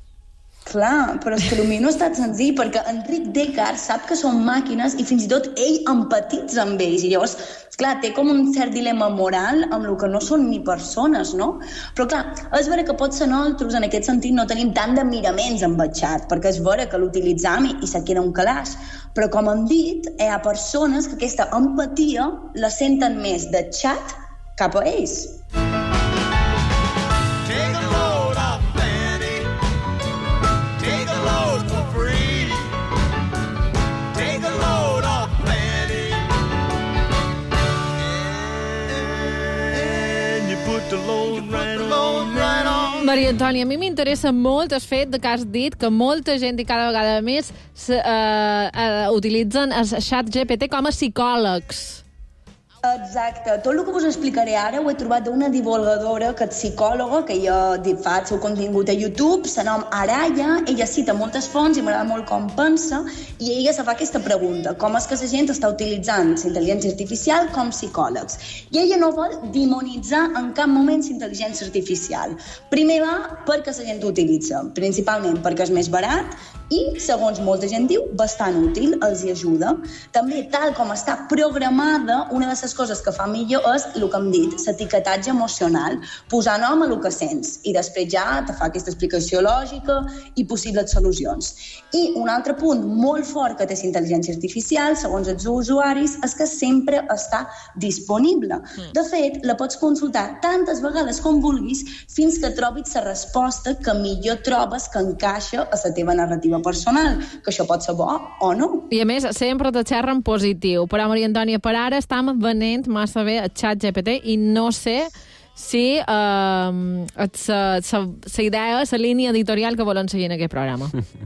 Clar, però és que el mi no ha estat senzill, perquè Enric Deckard sap que són màquines i fins i tot ell empatitza amb ells. I llavors, clar, té com un cert dilema moral amb el que no són ni persones, no? Però clar, és vera que pot ser nosaltres, en aquest sentit, no tenim tant de miraments amb el xat, perquè és vera que l'utilitzam i, i se queda un calaix. Però com hem dit, hi ha persones que aquesta empatia la senten més de xat cap a ells. Maria Antònia, a mi m'interessa molt el fet de que has dit que molta gent i cada vegada més se, uh, uh, utilitzen el xat G P T com a psicòlegs. Exacte. Tot el que us explicaré ara ho he trobat d'una divulgadora que és psicòloga, que ja fa el seu contingut a YouTube, se nom Araya, ella cita moltes fonts i m'agrada molt com pensa, i ella se fa aquesta pregunta: com és que la gent està utilitzant la intel·ligència artificial com psicòlegs? I ella no vol demonitzar en cap moment la intel·ligència artificial. Primer va perquè la gent ho utilitza, principalment perquè és més barat i, segons molta gent diu, bastant útil, els hi ajuda. També, tal com està programada, una de les coses que fa millor és el que hem dit, l'etiquetatge emocional, posar nom a el que sents, i després ja te fa aquesta explicació lògica i possibles solucions. I un altre punt molt fort que té la intel·ligència artificial, segons els usuaris, és que sempre està disponible. De fet, la pots consultar tantes vegades com vulguis fins que trobis la resposta que millor trobes que encaixa a la teva narrativa personal, que això pot ser bo o no. I a més, sempre te xerra en positiu. Però, Maria Antònia, per ara estem venent massa bé el xat G P T i no sé si la uh, idea, la línia editorial que volen seguir en aquest programa.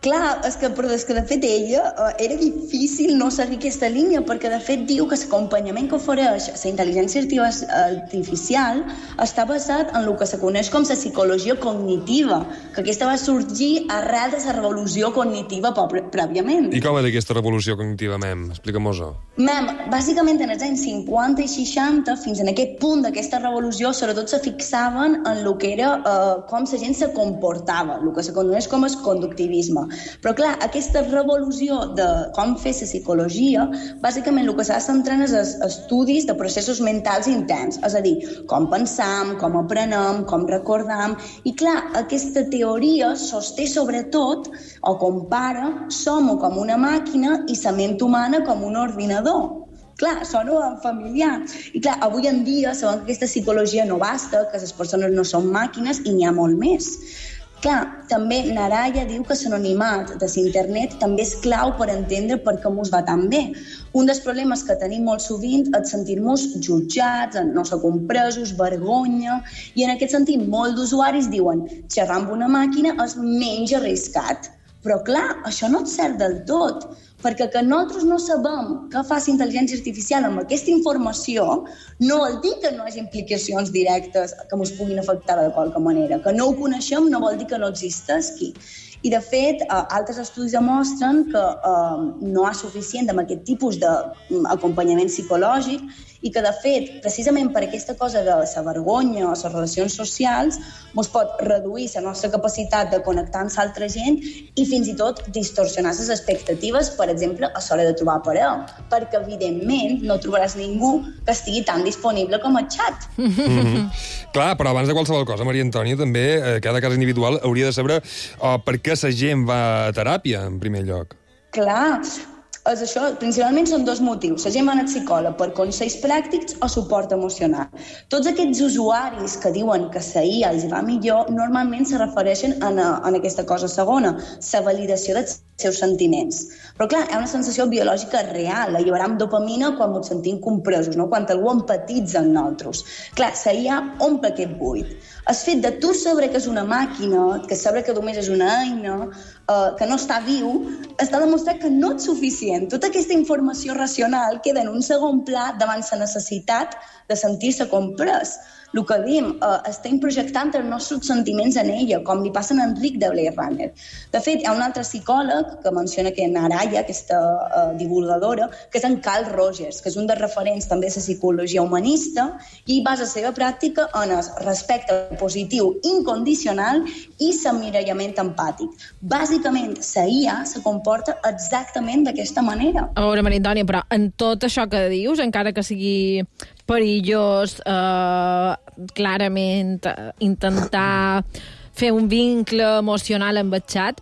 Clar, és que, però és que de fet ella eh, era difícil no seguir aquesta línia, perquè de fet diu que l'acompanyament que ofereix la intel·ligència artificial està basat en el que se coneix com la psicologia cognitiva, que aquesta va sorgir arrel de la revolució cognitiva prèviament. I com és aquesta revolució cognitiva, mem? Explica-mos-ho. Mem, bàsicament en els anys cinquanta i seixanta, fins en aquest punt d'aquesta revolució, sobretot se fixaven en el que era eh, com la gent se comportava, el que se coneix com el conductivisme. Però clar, aquesta revolució de com fer la psicologia, bàsicament el que s'ha centrat és els estudis de processos mentals interns, és a dir, com pensam, com aprenem, com recordam, i clar, aquesta teoria sosté sobretot, o compara, som com una màquina i la ment humana com un ordinador. Clar, sona familiar. I clar, avui en dia sabem que aquesta psicologia no basta, que les persones no són màquines i n'hi ha molt més. Clar, també Naraya diu que l'anonimat de l'internet també és clau per entendre per què mos va tan bé. Un dels problemes que tenim molt sovint és sentir-nos jutjats, no ser compresos, vergonya, i en aquest sentit molts d'usuaris diuen xerrar amb una màquina és menys arriscat. Però clar, això no és cert del tot, perquè que nosaltres no sabem què fa la intel·ligència artificial amb aquesta informació no vol dir que no hi hagi implicacions directes que ens puguin afectar de qualque manera. Que no ho coneixem no vol dir que no existeixi. I, de fet, eh, altres estudis demostren que eh, no hi ha suficient amb aquest tipus d'acompanyament psicològic i que, de fet, precisament per aquesta cosa de la vergonya o les relacions socials, ens pot reduir la nostra capacitat de connectar amb l'altra gent i fins i tot distorsionar les expectatives, per exemple, a l'hora de trobar parella, perquè, evidentment, no trobaràs ningú que estigui tan disponible com el xat. Mm-hmm. Clar, però abans de qualsevol cosa, Maria Antònia, també eh, cada cas individual hauria de saber oh, per què la gent va a teràpia, en primer lloc. Clar, és això, principalment són dos motius. La gent va al psicòleg per consells pràctics o suport emocional. Tots aquests usuaris que diuen que la I A els va millor, normalment se refereixen a, a aquesta cosa segona, la validació dels seus sentiments. Però clar, hi ha una sensació biològica real, alliberem dopamina quan ens sentim compresos, no? Quan algú empatitza amb nosaltres. Clar, la I A omple aquest buit. El fet de tu saber que és una màquina, que saber que només és una eina, eh, que no està viu, està demostrat que no és suficient. Tota aquesta informació racional queda en un segon pla davant la necessitat de sentir-se comprès. El que diem, eh, estem projectant els nostres sentiments en ella, com li passa a Enric de Blade Runner. De fet, hi ha un altre psicòleg que menciona que Naraya, aquesta eh, divulgadora, que és en Carl Rogers, que és un dels referents també de la psicologia humanista, i basa la seva pràctica en el respecte positiu incondicional i l'emmirallament empàtic. Bàsicament, la I A se comporta exactament d'aquesta manera. A veure, Maria Antònia, però en tot això que dius, encara que sigui perillós, eh, clarament, eh, intentar fer un vincle emocional amb el xat,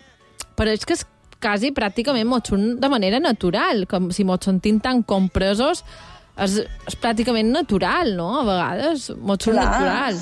però és que és quasi pràcticament mos surt de manera natural, com si mos sentim tan compresos, és, és pràcticament natural, no? A vegades mos surt natural.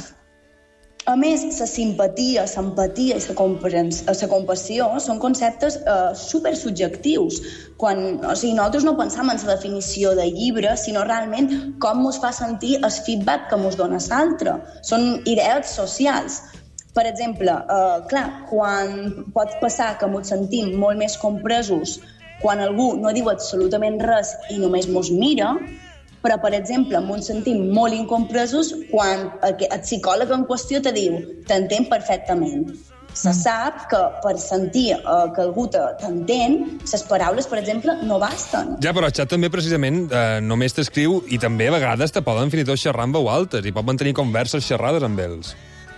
A més, la simpatia, l'empatia i la compassió són conceptes eh, supersubjectius. Quan, o sigui, nosaltres no pensam en la definició de llibre, sinó realment com ens fa sentir el feedback que ens dona l'altre. Són idees socials. Per exemple, eh, clar, quan pot passar que ens sentim molt més compresos quan algú no diu absolutament res i només ens mira, però, per exemple, ens sentim molt incompresos quan el psicòleg en qüestió te diu t'entenc perfectament. Se sap que per sentir eh, que algú t'entén, les paraules, per exemple, no basten. Ja, però el xat també, precisament, eh, només t'escriu i també a vegades te poden fins i tot xerrar en veu alta i pot mantenir converses xerrades amb ells.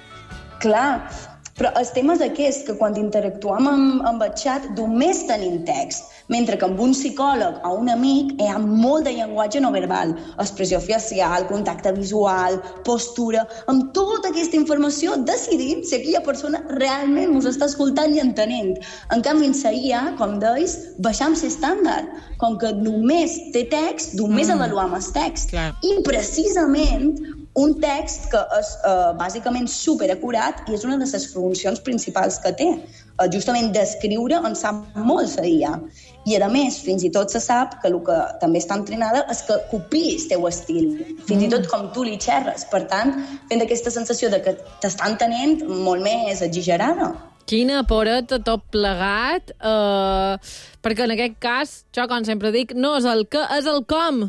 Clar, però el tema és aquest, que quan interactuem amb, amb el xat només tenim text, mentre que amb un psicòleg o un amic hi ha molt de llenguatge no verbal, expressió facial, contacte visual, postura, amb tota aquesta informació decidint si aquella persona realment ens està escoltant i entenent. En canvi, en la I A, com deies, baixam l'estàndard. Com que només té text, només mm. avaluam el text. Clar. I precisament un text que és uh, bàsicament superacurat i és una de les funcions principals que té. Uh, justament descriure en sap molt la I A. I, a més, fins i tot se sap que el que també està entrenada és que copiï el teu estil, fins mm. i tot com tu li xerres. Per tant, fent aquesta sensació de que t'està entenent molt més exagerada. Quina poreta tot plegat, eh, perquè en aquest cas, jo com sempre dic, no és el què, és el com.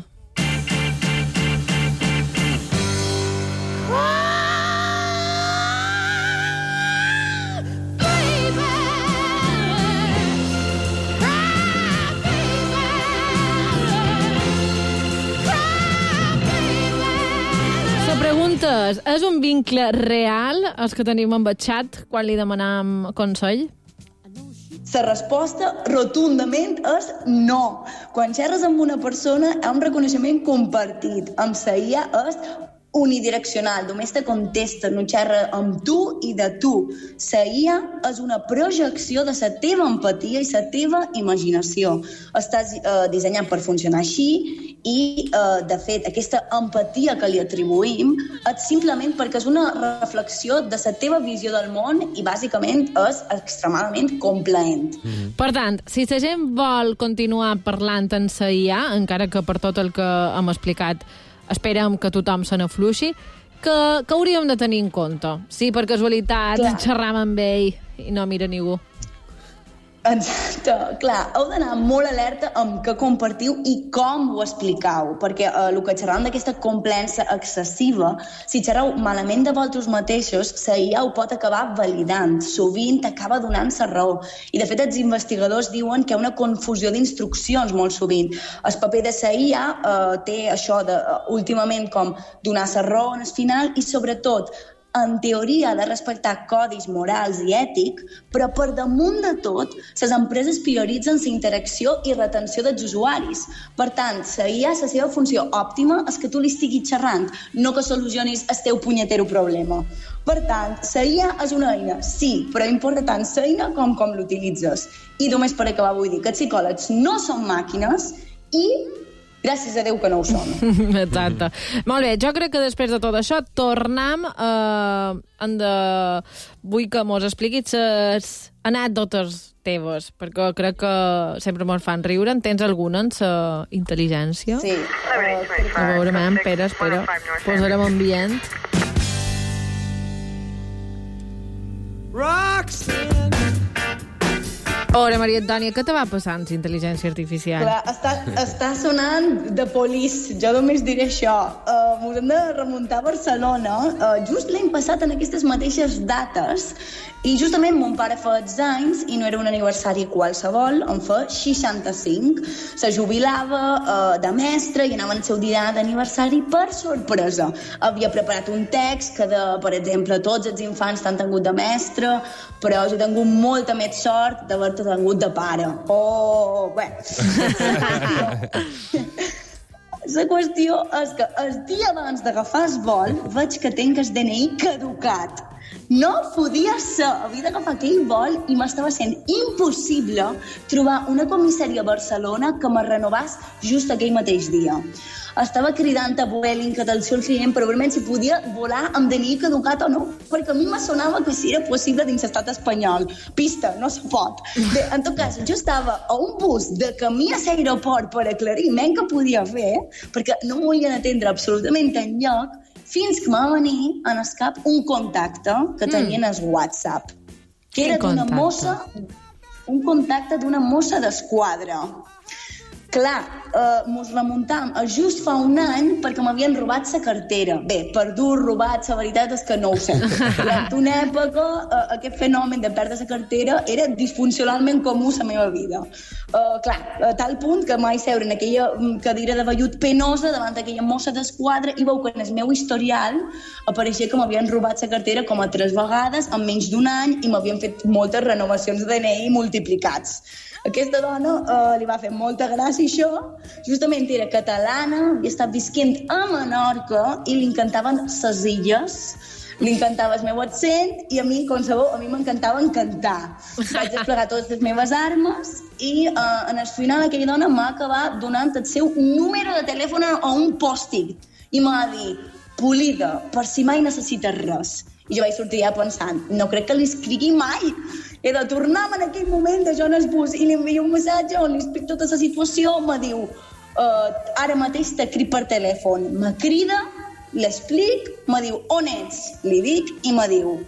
Preguntes, és un vincle real els que tenim amb el xat quan li demanam consell? La resposta rotundament és no. Quan xerres amb una persona hi ha un reconeixement compartit. Amb la I A és unidireccional, només te contesta, no xerra amb tu i de tu. La I A és una projecció de la teva empatia i la teva imaginació. Estàs eh, dissenyat per funcionar així i, eh, de fet, aquesta empatia que li atribuïm és simplement perquè és una reflexió de la teva visió del món i, bàsicament, és extremadament complaent. Mm-hmm. Per tant, si la gent vol continuar parlant en la I A, encara que per tot el que hem explicat esperem que tothom se n'afluixi, que, que hauríem de tenir en compte. Sí, per casualitat, Clar. xerram amb ell i no mira ningú. Exacte, clar, heu d'anar molt alerta amb què compartiu i com ho explicau, perquè eh, el que xerràvem d'aquesta complaença excessiva, si xerreu malament de vosaltres mateixos, la I A ho pot acabar validant, sovint acaba donant la raó. I de fet els investigadors diuen que hi ha una confusió d'instruccions molt sovint. El paper de la I A eh, té això de, uh, últimament, com donar la raó en el final i, sobretot, en teoria ha de respectar codis morals i ètic, però per damunt de tot, les empreses prioritzen la interacció i retenció dels usuaris. Per tant, la I A, la seva funció òptima és que tu li estiguis xerrant, no que solucionis el teu punyetero problema. Per tant, la I A és una eina, sí, però importa tant l'eina com com l'utilitzes. I només per acabar vull dir que els psicòlegs no són màquines i gràcies a Déu que no ho som. Exacte. Molt bé, jo crec que després de tot això tornem eh, en de... Vull que mos expliquis les anècdotes teves, perquè crec que sempre mos fan riure. En tens alguna en la intel·ligència? Sí. A veure, man, espera, espera. Posarem ambient. Roxanne! Hola, Maria Antònia, què te va passar amb la intel·ligència artificial? Clar, està, està sonant de police, jo només diré això. Uh, M'ho hem de remuntar a Barcelona, uh, just l'any passat en aquestes mateixes dates, i justament mon pare fa els anys, i no era un aniversari qualsevol, en fa seixanta-cinc. Se jubilava uh, de mestre i anava al seu dia d'aniversari per sorpresa. Havia preparat un text que, de, per exemple, tots els infants t'han tingut de mestre, però jo he tingut molta més sort d'haver-te tingut de pare. Oh, bé. La qüestió és que el dia abans d'agafar el vol veig que tinc el D N I caducat. No podia ser, havia d'agafar aquell vol i m'estava sent impossible trobar una comissaria a Barcelona que me renovés just aquell mateix dia. Estava cridant a Vueling, que atenció al client, però realment si podia volar amb D N I caducat o no, perquè a mi me sonava que si era possible dins l'estat espanyol. Pista, no se pot. Bé, en tot cas, jo estava a un bus de camí a l'aeroport per aclariment que podia fer, perquè no m'ho volien atendre absolutament enlloc, fins que m'ha venir en el cap un contacte que tenien al WhatsApp, que era d'una mossa, un contacte d'una mossa d'esquadra. Clar, eh, mos remuntam a just fa un any perquè m'havien robat la cartera. Bé, perdut, robat, la veritat és que no ho sé. Durant una època, eh, aquest fenomen de perdre la cartera era disfuncionalment comú a la meva vida. Eh, clar, a tal punt que mai seure en aquella cadira de vellut penosa davant d'aquella mossa d'esquadra i veu que en el meu historial apareixia que m'havien robat la cartera com a tres vegades en menys d'un any i m'havien fet moltes renovacions de D N I multiplicats. Aquesta dona eh, li va fer molta gràcia això, justament era catalana, havia estat visquent a Menorca i li encantaven ses illes, li encantava el meu accent i a mi, com sabeu, a mi m'encantava encantar. Vaig desplegar totes les meves armes i eh, en el final aquella dona m'ha acabat donant el seu número de telèfon o un pòstit i m'ha dit, Polida, per si mai necessites res. I jo vaig sortir ja pensant, no crec que li escrigui mai. He de tornar en aquell moment de jo en el bus i li envio un missatge on li explico tota la situació. Me diu, uh, ara mateix t'escric per telèfon. Me crida, l'explic, me diu, on ets? Li dic i me diu,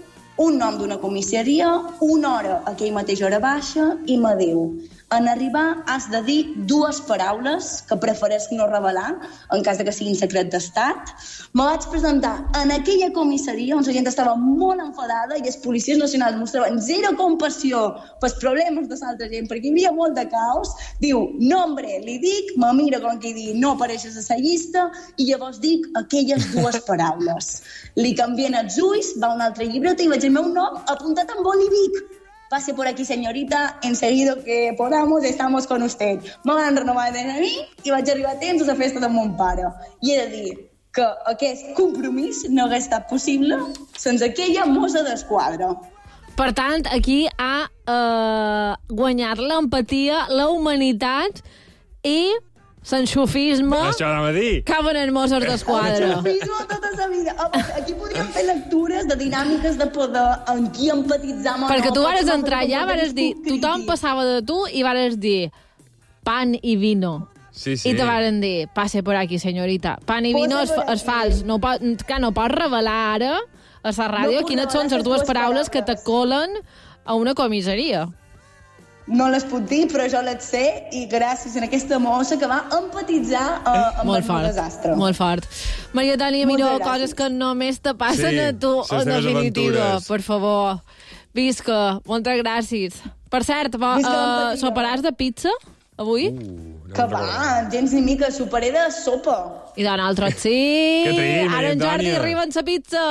un nom d'una comissaria, una hora a aquell mateix hora baixa i me diu: en arribar has de dir dues paraules que prefereix no revelar, en cas de que siguin secret d'estat. Me vaig presentar en aquella comissaria on la gent estava molt enfadada i els policies nacionals mostraven zero compassió pels problemes de l'altra gent, perquè hi havia molt de caos. Diu, nombre, li dic, me mira com qui diu, no apareixes a la llista, i llavors dic aquelles dues paraules. Li canvien els ulls, va un altre llibret i veig el meu nom apuntat amb bolívic. Pase por aquí, señorita, enseguida que podamos, estamos con usted. Me van renovar de mi i vaig arribar a temps a la festa de mon pare. I he de dir que aquest compromís no hagués estat possible sense aquella mossa d'esquadra. Per tant, aquí ha eh, guanyat l'empatia, la humanitat i l'enxufisme Això anava a dir. que venen Mossos d'Esquadra. L'enxufisme tota la vida. Aquí podríem fer lectures de dinàmiques de poder en qui empatitzar amb Perquè tu vares entrar allà, vares dir, tothom passava de tu i vares dir pan i vino. Sí, sí. I te varen dir, passe por aquí, señorita. Pan i vino és, és fals. No pot, clar, no pots revelar ara a la ràdio No quines són les dues paraules que te colen a una comissaria. No les puc dir, però jo les sé i gràcies a aquesta mossa que va empatitzar uh, amb Molt el fort, desastre. molt fort. Maria Tània Miró, Moltes gràcies. coses que només te passen Sí, a tu, les en teves definitiva. aventures. Per favor. Visca, moltes gràcies. Per cert, va, Visca uh, l'empatia. soparàs de pizza avui? Uh, Que va, gens ni mica, superé de sopa. I d'un altre sí. Que tenim, Ara en Maria Jordi Antònia. arriba amb sa pizza.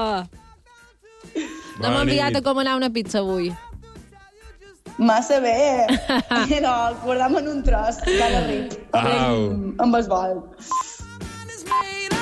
No m'ha enviat nit. a comanar una pizza avui. Massa bé. No, acordam en un tros, cada rip. Au. Amb, amb el vol.